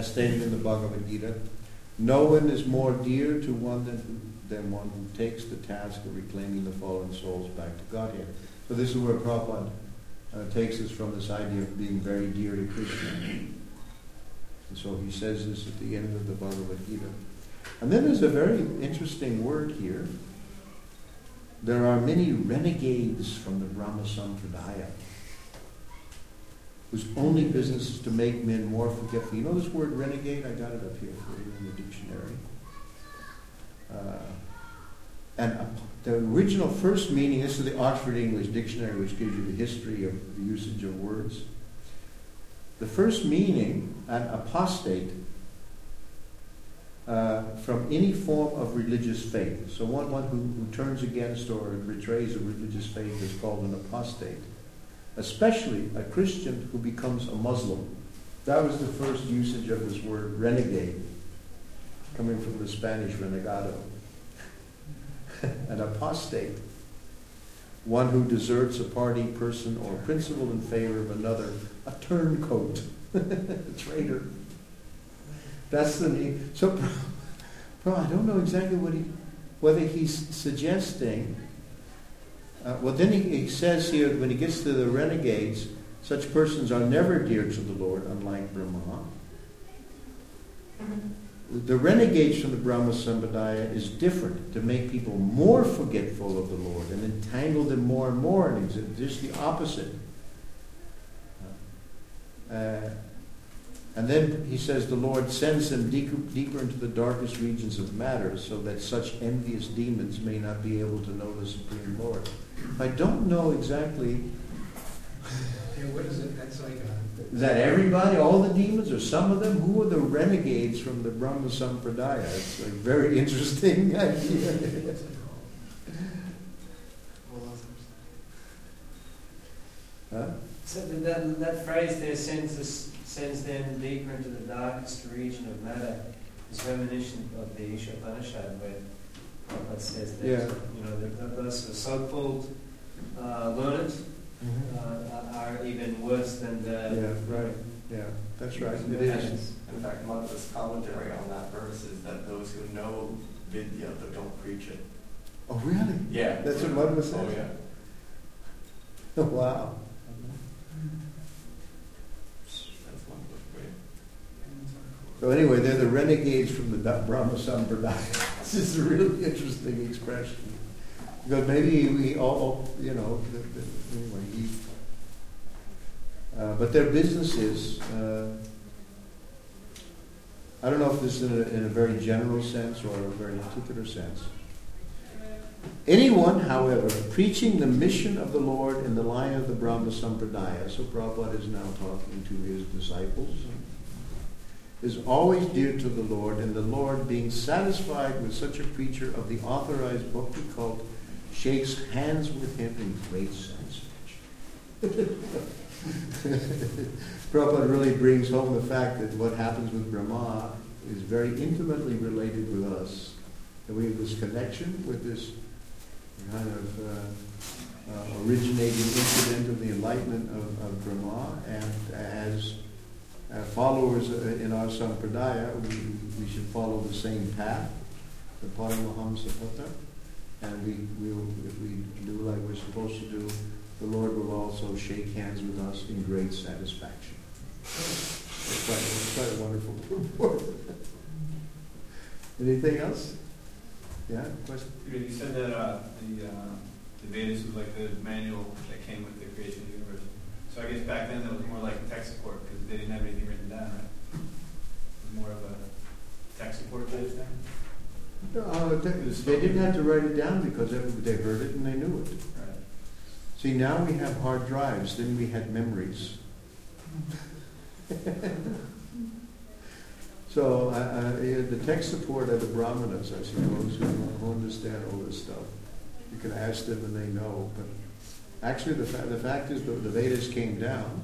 no one is more dear to one than one who takes the task of reclaiming the fallen souls back to Godhead. So this is where Prabhupada takes us from, this idea of being very dear to Krishna. And so he says this at the end of the Bhagavad Gita. And then there's a very interesting word here. There are many renegades from the Brahma Sampradaya whose only business is to make men more forgetful. You know this word renegade? I got it up here for you in the dictionary. The original first meaning, this is the Oxford English Dictionary, which gives you the history of the usage of words. The first meaning, an apostate, from any form of religious faith. So one who turns against or betrays a religious faith is called an apostate. Especially a Christian who becomes a Muslim. That was the first usage of this word renegade, coming from the Spanish renegado. An apostate. One who deserts a party, person, or principle in favor of another. A turncoat. A traitor. That's the name. So, I don't know exactly whether he's suggesting. Then he says here, when he gets to the renegades, such persons are never dear to the Lord, unlike Brahma. The renegades from the Brahma Sampradaya is different, to make people more forgetful of the Lord and entangle them more and more, and just the opposite. And then he says the Lord sends them deeper into the darkest regions of matter, so that such envious demons may not be able to know the Supreme Lord. I don't know exactly. What is it? That's like Is that everybody, all the demons, or some of them? Who are the renegades from the Brahma Sampradaya? It's a very interesting idea. Huh? So that phrase there sends them deeper into the darkest region of matter is reminiscent of the Ishopanishad, where Prabhupada says that those who are so-called learned are even worse than the... Yeah, right. Yeah, that's right. It is. In fact, Madhva's commentary on that verse is that those who know Vidya but don't preach it. Oh, really? Yeah. That's what Madhva says? Oh, yeah. Oh, wow. That's Madhva's way. So anyway, they're the renegades from the Brahma Sampradaya. This is a really interesting expression. Because maybe we all, anyway, but their business is, I don't know if this is in a very general sense or a very particular sense. Anyone, however, preaching the mission of the Lord in the line of the Brahma Sampradaya, so Prabhupada is now talking to his disciples, is always dear to the Lord, and the Lord, being satisfied with such a preacher of the authorized bhakti cult, shakes hands with him in great satisfaction. Prabhupada really brings home the fact that what happens with Brahma is very intimately related with us. And we have this connection with this kind of originating incident of the enlightenment of Brahma, and as followers in our Sampradaya, we should follow the same path, the Paramahamsa Pata, and if we do like we're supposed to do, the Lord will also shake hands with us in great satisfaction. It's quite a wonderful report. Anything else? Yeah, question? You said that the Vedas was like the manual that came with the creation of the universe. So I guess back then that was more like tech support because they didn't have anything written down, right? It was more of a tech support type thing? They didn't have to write it down because they heard it and they knew it. Right. See, now we have hard drives, then we had memories. So the tech support of the Brahmanas, I suppose, who understand all this stuff. You can ask them and they know. But actually the fact is that the Vedas came down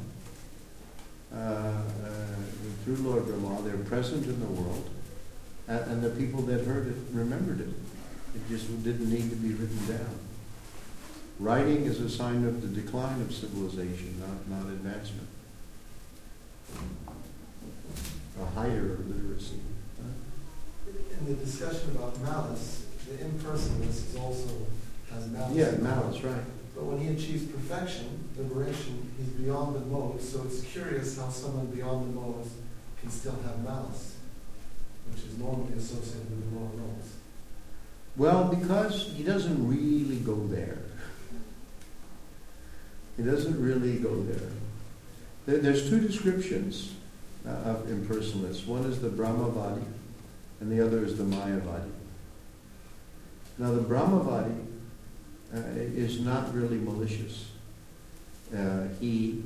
through Lord Brahma. They're present in the world. And the people that heard it remembered it. It just didn't need to be written down. Writing is a sign of the decline of civilization, not advancement. A higher literacy. In the discussion about malice, the impersonalist is also has malice. Yeah, malice, right. But when he achieves perfection, liberation, he's beyond the modes. So it's curious how someone beyond the modes can still have malice, which is normally associated with the lower modes. Well, because he doesn't really go there. He doesn't really go there. There's two descriptions of impersonalists. One is the Brahmavadi, and the other is the Mayavadi. Now, the Brahmavadi is not really malicious. He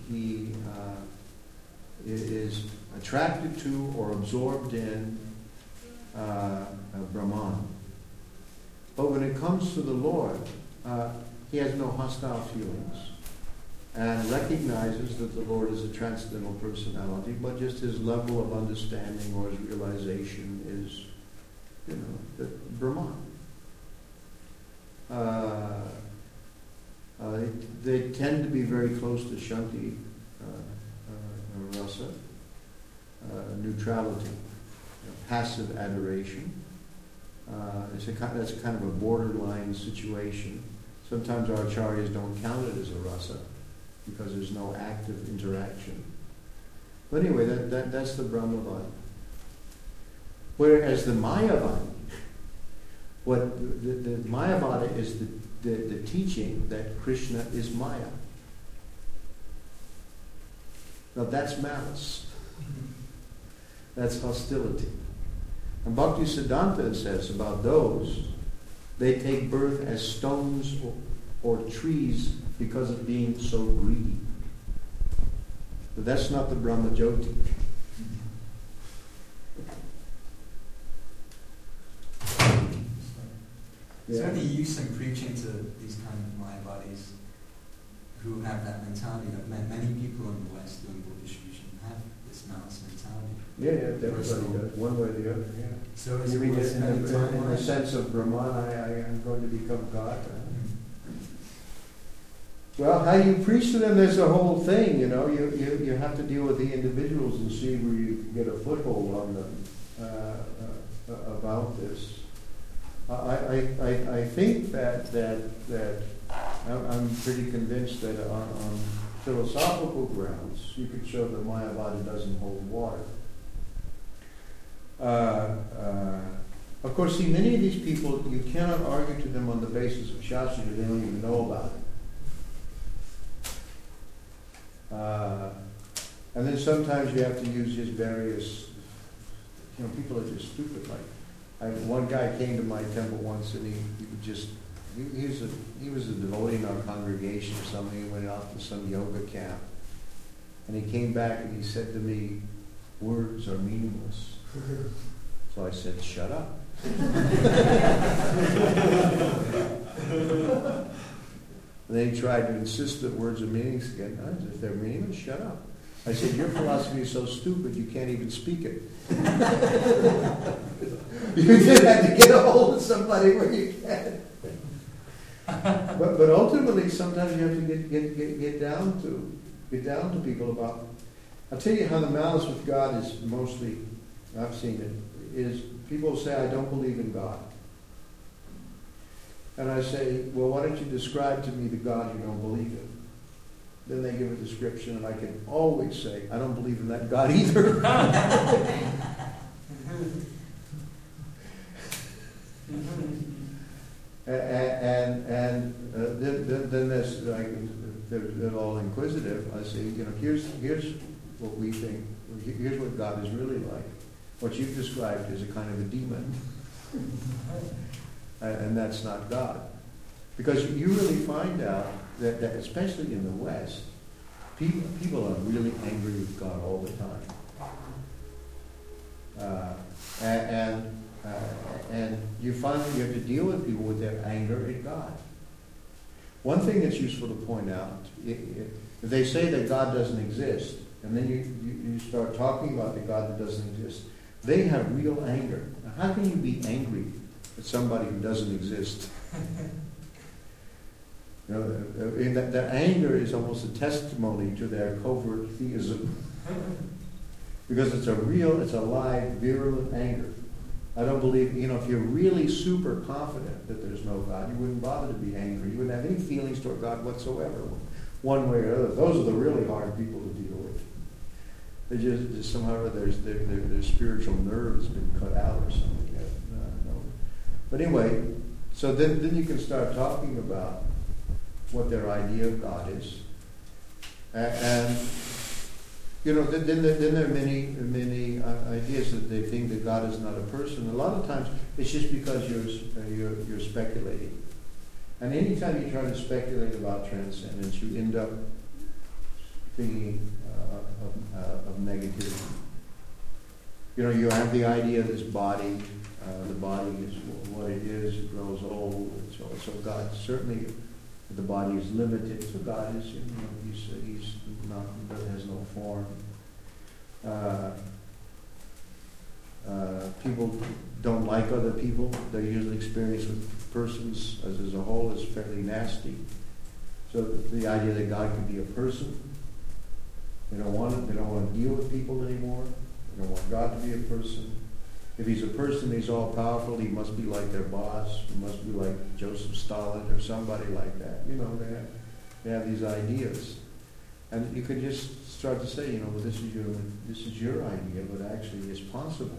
is attracted to or absorbed in Brahman. But when it comes to the Lord, he has no hostile feelings and recognizes that the Lord is a transcendental personality, but just his level of understanding or his realization is, that Brahman. They tend to be very close to Shanti Rasa, neutrality, passive adoration. That's kind of a borderline situation. Sometimes our acharyas don't count it as a rasa because there's no active interaction. But anyway, that's the Brahmavadi. Whereas the Mayavadi, the Mayavada is the teaching that Krishna is Maya. Now that's malice. That's hostility. And Bhakti Siddhanta says about those, they take birth as stones or trees because of being so greedy. But that's not the Brahma Jyoti. Is there any use in preaching to these kind of Mayavadis who have that mentality? I've met many people in the West doing book distribution have this malice mentality. Yeah, everybody does, one way or the other, yeah. So is You it mean worth spending time in on the it? sense of Brahman, I am going to become God? Well, how you preach to them, there's a whole thing, You have to deal with the individuals and see where you can get a foothold on them about this. I think that I'm pretty convinced that on philosophical grounds, you could show that Mayavada doesn't hold water. Of course, see, many of these people, you cannot argue to them on the basis of Shastra because they don't even know about it. And then sometimes you have to use just various, people are just stupid. Like, one guy came to my temple once and he was a devotee in our congregation or something. He went off to some yoga camp. And he came back and he said to me, "Words are meaningless." So I said, "Shut up." And then he tried to insist that words are meaningless again. No, if they're meaningless, shut up. I said, "Your philosophy is so stupid you can't even speak it." You just have to get a hold of somebody where you can. But ultimately, sometimes you have to get down to people about. I'll tell you how the malice with God is mostly. I've seen it. Is people say, "I don't believe in God," and I say, "Well, why don't you describe to me the God you don't believe in?" Then they give a description, and I can always say, "I don't believe in that God either." Then there's they're all inquisitive. I say, here's what we think. Here's what God is really like. What you've described is a kind of a demon, and that's not God. Because you really find out that especially in the West, people are really angry with God all the time. And you find that you have to deal with people with their anger at God. One thing that's useful to point out, if they say that God doesn't exist, and then you start talking about the God that doesn't exist, they have real anger. Now, how can you be angry at somebody who doesn't exist? That anger is almost a testimony to their covert theism. Because it's a live, virulent anger. I don't believe, if you're really super confident that there's no God, you wouldn't bother to be angry. You wouldn't have any feelings toward God whatsoever, one way or another. Those are the really hard people to deal with. They just somehow their spiritual nerve has been cut out or something. No. But anyway, so then you can start talking about what their idea of God is, and then there are many ideas that they think that God is not a person. A lot of times it's just because you're speculating, and anytime you try to speculate about transcendence, you end up thinking of negativity. You have the idea of this body. The body is what it is. It grows old. So God certainly. The body is limited, so God is, he's not, has no form. People don't like other people. Their usual experience with persons as a whole is fairly nasty. So the idea that God can be a person, they don't want it. They don't want to deal with people anymore. They don't want God to be a person. If he's a person, he's all-powerful. He must be like their boss. He must be like Joseph Stalin or somebody like that. They have these ideas. And you could just start to say, well, this is your idea, but actually it's possible.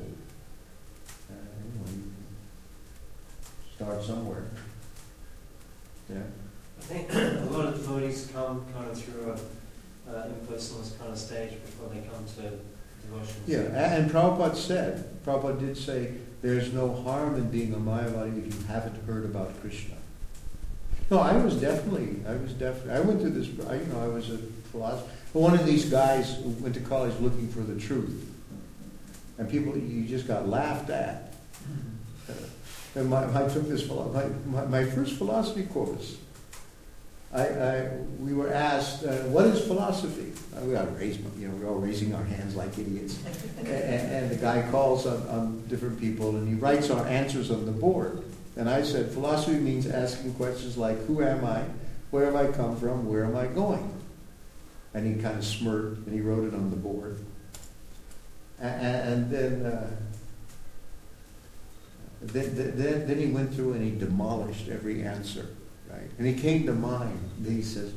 You start somewhere. Yeah. I think a lot of devotees come kind of through an impersonalist kind of stage before they come to devotion. Yeah, and Prabhupada did say, there's no harm in being a Mayavadi if you haven't heard about Krishna. No, I went through this, I was a philosopher. One of these guys who went to college looking for the truth. And people, you just got laughed at. And I took this, my first philosophy course, we were asked, what is philosophy? We were all raising our hands like idiots. And the guy calls on different people and he writes our answers on the board. And I said, philosophy means asking questions like, who am I? Where have I come from? Where am I going? And he kind of smirked and he wrote it on the board. And then he went through and he demolished every answer. Right? And he came to mine. Then he says,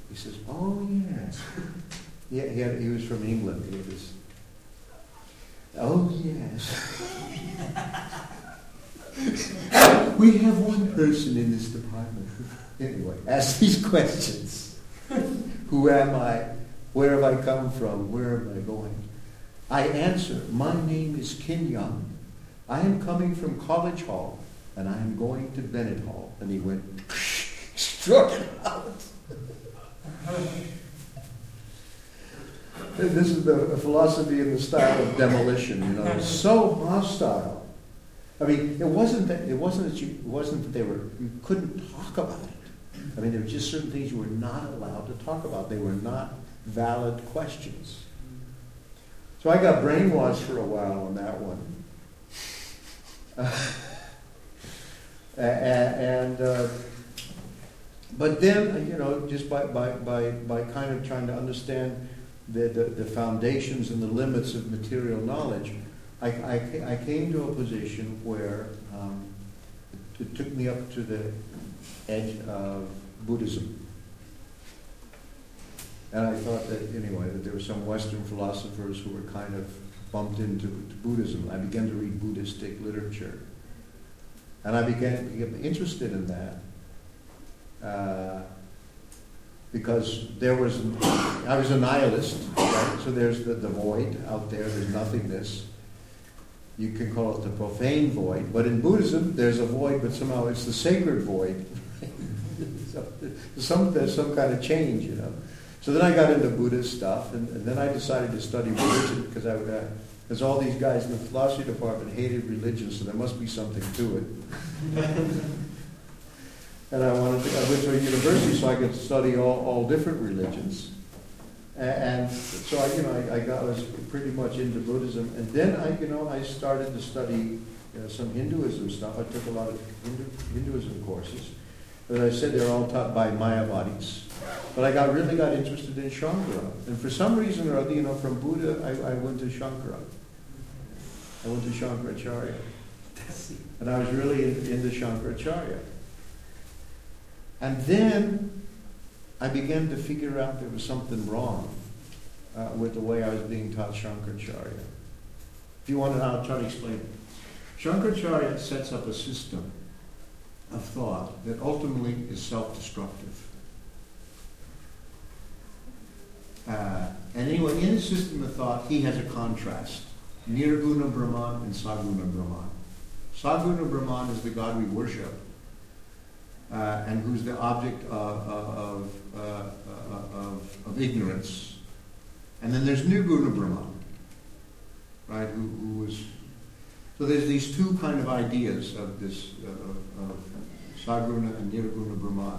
oh yes. He was from England. Oh, yes. We have one person in this department who, anyway, asks these questions. Who am I? Where have I come from? Where am I going? I answer, my name is Kin Young. I am coming from College Hall, and I am going to Bennett Hall. And he went, struck it out. This is the philosophy in the style of demolition, you know, so hostile. I mean, it wasn't that you couldn't talk about it. I mean, there were just certain things you were not allowed to talk about. They were not valid questions. So I got brainwashed for a while on that one. But then, you know, just by kind of trying to understand the foundations and the limits of material knowledge, I came to a position where it took me up to the edge of Buddhism. And I thought that, anyway, that there were some Western philosophers who were kind of bumped into Buddhism. I began to read Buddhistic literature. And I began to get interested in that. Because I was a nihilist, right? So there's the void out there, there's nothingness. You can call it the profane void. But in Buddhism, there's a void, but somehow it's the sacred void. So there's some kind of change, you know. So then I got into Buddhist stuff, and then I decided to study religion because all these guys in the philosophy department hated religion, so there must be something to it. And I went to a university so I could study all different religions. And so I was pretty much into Buddhism, and then I started to study some Hinduism stuff. I took a lot of Hinduism courses. As I said, they're all taught by Mayavadis. But I really got interested in Shankara. And for some reason or other, from Buddha, I went to Shankara. I went to Shankaracharya. And I was really into Shankaracharya. And then I began to figure out there was something wrong with the way I was being taught Shankaracharya. If you want to know, I'll try to explain it. Shankaracharya sets up a system of thought that ultimately is self-destructive. And anyway, in his system of thought, he has a contrast. Nirguna Brahman and Saguna Brahman. Saguna Brahman is the God we worship, and who's the object of ignorance. And then there's Nirguna Brahman, right? Who is so there's these two kind of ideas of this of Saguna and Nirguna Brahman.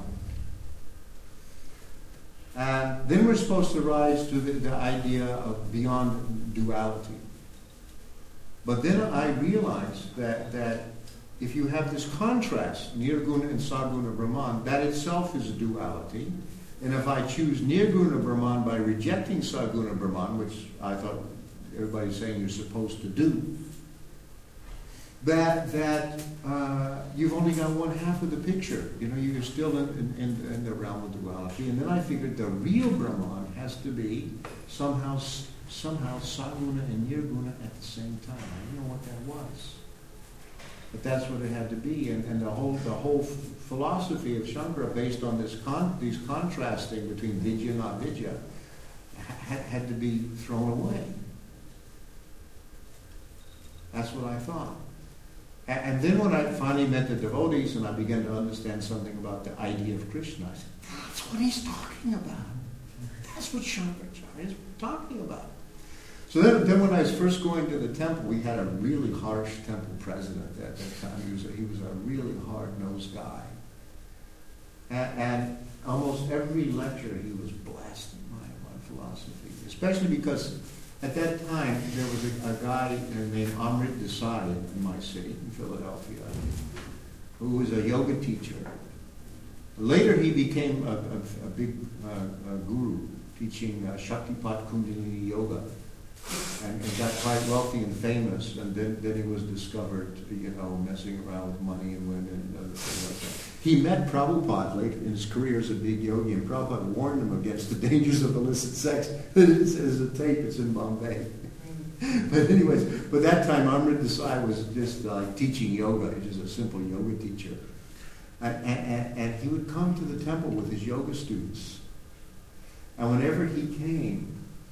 And then we're supposed to rise to the idea of beyond duality. But then I realized that if you have this contrast, Nirguna and Saguna Brahman, that itself is a duality. And if I choose Nirguna Brahman by rejecting Saguna Brahman, which I thought everybody's saying you're supposed to do, that you've only got one half of the picture. You're still in the realm of duality. And then I figured the real Brahman has to be somehow Saguna and Nirguna at the same time. I didn't know what that was. But that's what it had to be. And the whole philosophy of Shankara, based on these contrasting between Vidya and Avidya, had to be thrown away. That's what I thought. And then when I finally met the devotees and I began to understand something about the idea of Krishna, I said, that's what he's talking about. That's what Shankaracharya is talking about. So then when I was first going to the temple, we had a really harsh temple president at that time. He was a really hard-nosed guy. And almost every lecture he was blasting my philosophy, especially because at that time, there was a guy named Amrit Desai in my city, in Philadelphia, who was a yoga teacher. Later, he became a big guru, teaching Shaktipat Kundalini Yoga, and got quite wealthy and famous. And then he was discovered, messing around with money and women and other things like that. He met Prabhupada late in his career as a big yogi, and Prabhupada warned him against the dangers of illicit sex. There's a tape, it's in Bombay. But anyways, but that time Amrit Desai was just like teaching yoga. He was a simple yoga teacher. And he would come to the temple with his yoga students. And whenever he came,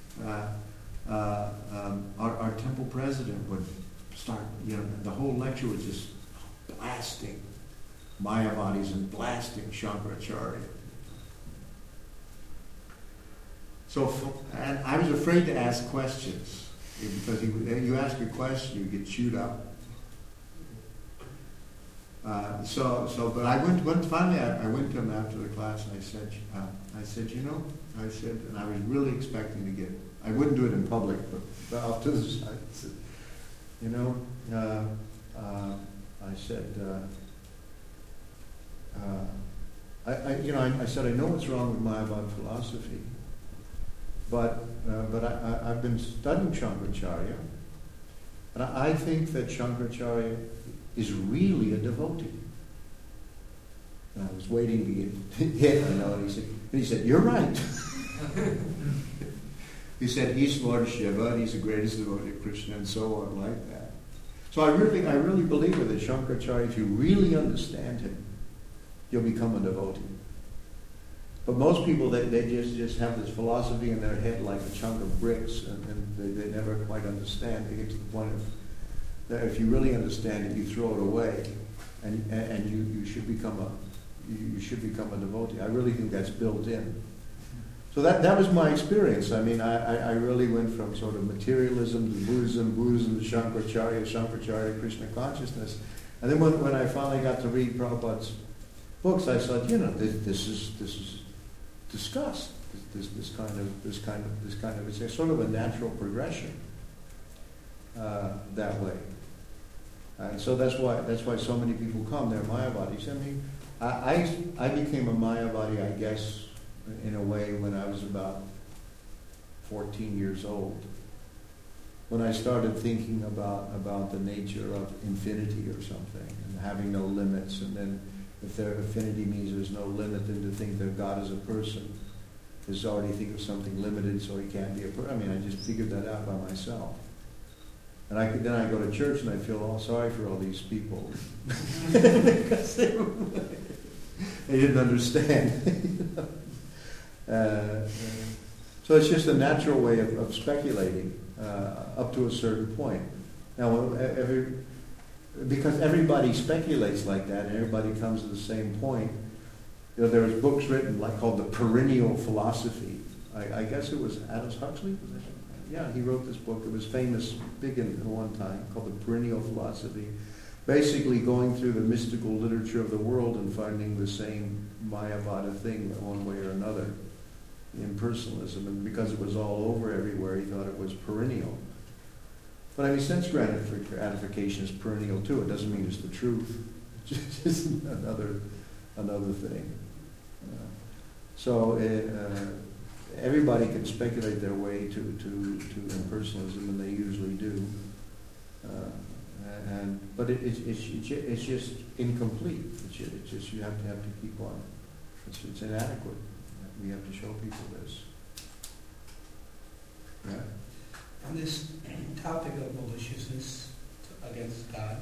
our temple president would start, the whole lecture was just blasting Mayavadis and blasting Shankaracharya. And I was afraid to ask questions because you ask a question, you get chewed up. But I finally I went to him after the class and I said, and I was really expecting to get, I wouldn't do it in public, but off to the side, I said, I said, I know what's wrong with Mayavad philosophy, but I've been studying Shankaracharya, and I think that Shankaracharya is really a devotee. And I was waiting to get hit, and he said, you're right. He said, he's Lord Shiva, and he's the greatest devotee of Krishna, and so on, like that. So I really believe that Shankaracharya, if you really understand him, you'll become a devotee. But most people, they just have this philosophy in their head like a chunk of bricks, and they never quite understand. They get to the point of that if you really understand it, you throw it away, and you should become a devotee. I really think that's built in. So that was my experience. I mean, I really went from sort of materialism to Buddhism to Shankaracharya, Krishna consciousness, and then when I finally got to read Prabhupada's books, I thought, this is discussed. This kind of it's sort of a natural progression that way. And so that's why so many people come. They're Mayavadis. I mean, I became a Mayavadi, I guess, in a way when I was about 14 years old. When I started thinking about the nature of infinity or something, and having no limits, and then if their infinity means there's no limit, then to think that God is a person is already think of something limited, so he can't be a person. I mean, I just figured that out by myself. And then I go to church and I feel all sorry for all these people because they didn't understand. So it's just a natural way of speculating up to a certain point. Now, because everybody speculates like that, and everybody comes to the same point. There was books written called The Perennial Philosophy. I guess it was Aldous Huxley. Yeah, he wrote this book. It was famous, big in one time, called The Perennial Philosophy. Basically going through the mystical literature of the world and finding the same Mayavada thing one way or another, impersonalism. And because it was all over everywhere, he thought it was perennial. But I mean, sense gratification is perennial too. It doesn't mean it's the truth. It's just another thing. So everybody can speculate their way to impersonalism, and they usually do. But it's just incomplete. It's just you have to keep on. It's inadequate. We have to show people this. Yeah. On this topic of maliciousness against God,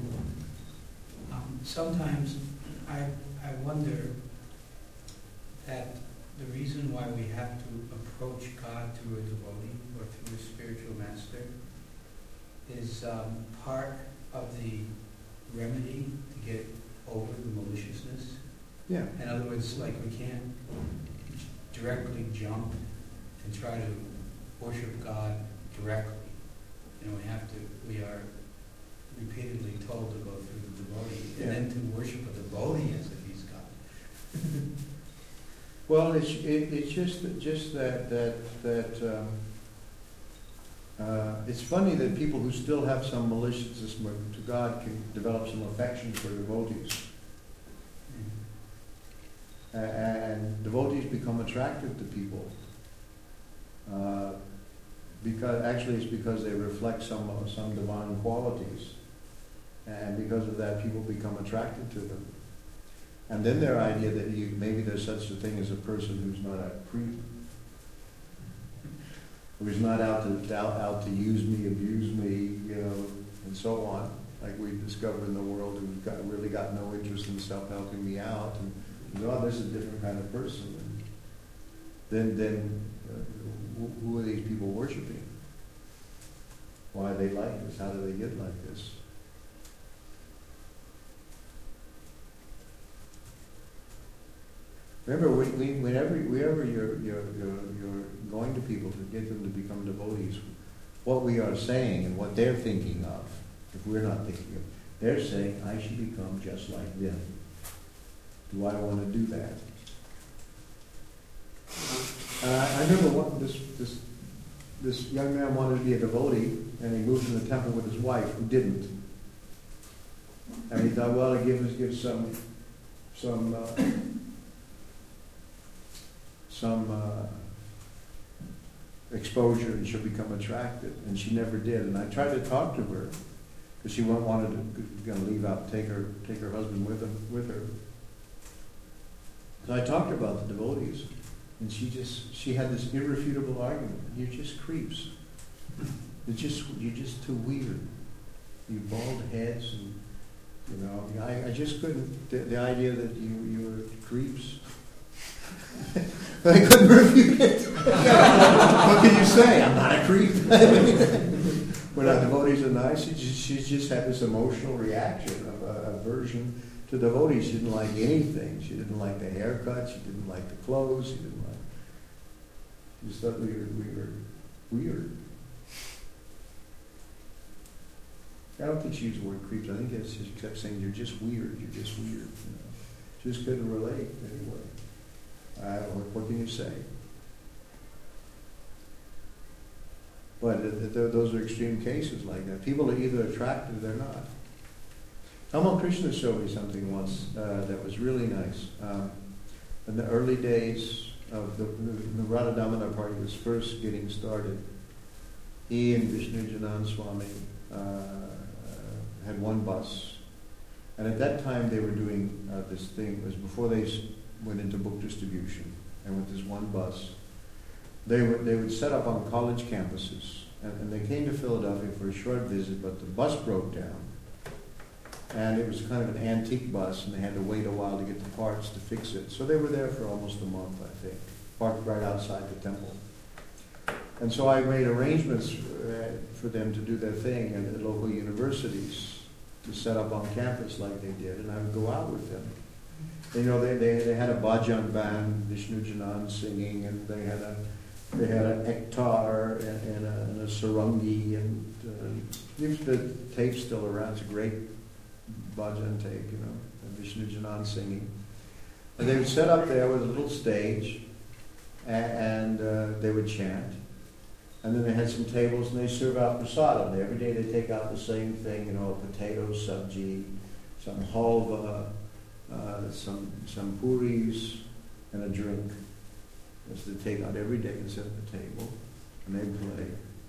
sometimes I wonder that the reason why we have to approach God through a devotee or through a spiritual master is part of the remedy to get over the maliciousness. Yeah. In other words, we can't directly jump and try to worship God directly. We are repeatedly told to go through the devotee, and then to worship a devotee as if he's God. Well, it's just that it's funny that people who still have some maliciousness to God can develop some affection for devotees. And devotees become attractive to people. It's because they reflect some divine qualities. And because of that, people become attracted to them. And then their idea that maybe there's such a thing as a person who's not a priest. who is not out to use me, abuse me, and so on, like we discover in the world, who's really got no interest in self-helping me out, and oh, this is a different kind of person. And then who are these people worshiping? Why are they like this? How do they get like this? Remember, whenever you're going to people to get them to become devotees, what we are saying and what they're thinking of, if we're not thinking of, they're saying, I should become just like them. Do I want to do that? I remember this young man wanted to be a devotee, and he moved in the temple with his wife, who didn't. And he thought, well, to give some exposure, and she'll become attracted. And she never did. And I tried to talk to her because she wanted to leave out, take her husband with her. So I talked about the devotees, and she had this irrefutable argument. You're just creeps. You're just too weird. You bald heads, and I just couldn't. The idea that you were creeps. I couldn't refute it. What can you say? I'm not a creep. When our devotees are nice, she just had this emotional reaction of aversion to devotees. She didn't like anything. She didn't like the haircut. She didn't like the clothes. She just thought we were weird. I don't think she used the word creeps. I think she kept saying, you're just weird. You're just weird. Just couldn't relate anyway. What can you say? But those are extreme cases like that. People are either attracted or they're not. Tamal Krishna showed me something once that was really nice. In the early days of the Radha Damodar party was first getting started, he and Vishnu Janand Swami had one bus. And at that time they were doing this thing. It was before they went into book distribution, and with this one bus, they would set up on college campuses, and they came to Philadelphia for a short visit, but the bus broke down, and it was kind of an antique bus, and they had to wait a while to get the parts to fix it. So they were there for almost a month, I think, parked right outside the temple. And so I made arrangements for them to do their thing at local universities, to set up on campus like they did, and I would go out with them. They had a bhajan band, Vishnu Janand singing, and they had an ektar and a sarangi, and the tape's still around. It's a great bhajan tape, and Vishnu Janand singing. And they would set up there with a little stage, and they would chant. And then they had some tables, and they serve out prasadam. Every day they take out the same thing, potato sabji, some halva, some puris, and a drink. That's they take out every day and set at the table, and they play.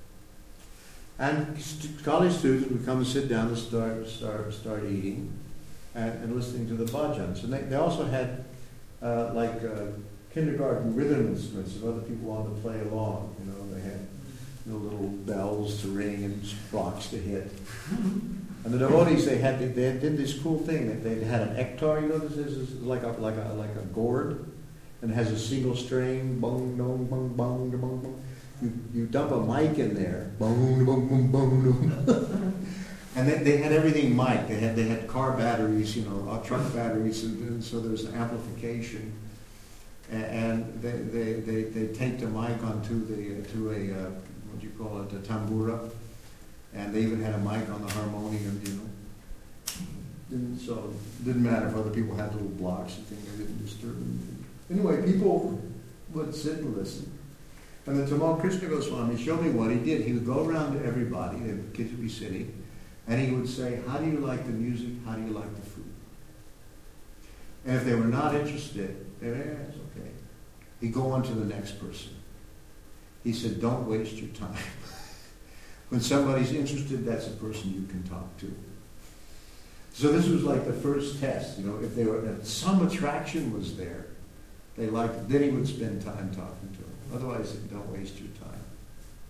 And college students would come and sit down and start eating, and listening to the bhajans. And they also had kindergarten rhythm instruments. If other people wanted to play along, they had little bells to ring and blocks to hit. And the devotees, they did this cool thing. They had an ektar, this is like a gourd, and it has a single string, bong, dong, bong, bong, bong, bong. You dump a mic in there, bong, bong, bong, bong. And they had everything mic. They had car batteries, truck batteries, and so there was an amplification. And they taped a mic onto a what do you call it, a tambura. And they even had a mic on the harmonium, So it didn't matter if other people had little blocks and things, they didn't disturb them. Anyway, people would sit and listen. And the Tamal Krishna Goswami showed me what he did. He would go around to everybody, the kids would be sitting, and he would say, how do you like the music? How do you like the food? And if they were not interested, it's okay. He'd go on to the next person. He said, don't waste your time. When somebody's interested, that's a person you can talk to. So this was like the first test, if some attraction was there, they liked it, then he would spend time talking to them. Otherwise, don't waste your time.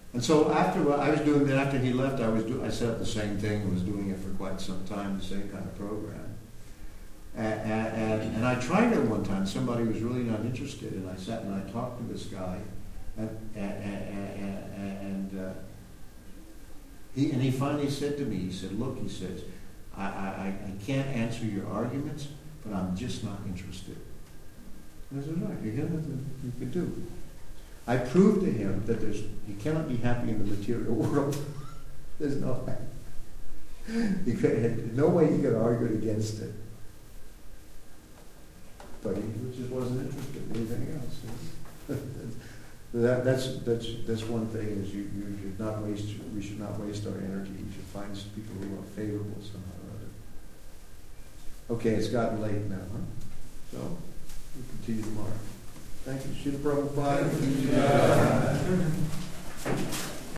And so after I was doing that, after he left, I set up the same thing and was doing it for quite some time, the same kind of program. And I tried it one time. Somebody was really not interested, and I sat and I talked to this guy, and he finally said to me, he said, "Look," he says, I can't answer your arguments, but I'm just not interested." And I said, "Right, you got nothing you can do." I proved to him that you cannot be happy in the material world. There's no way you could argue against it. But he just wasn't interested in anything else. That's one thing is you should not waste. We should not waste our energy. You should find people who are favorable somehow or other. Okay, it's gotten late now, huh? So we'll continue tomorrow. Thank you, Srila Prabhupada.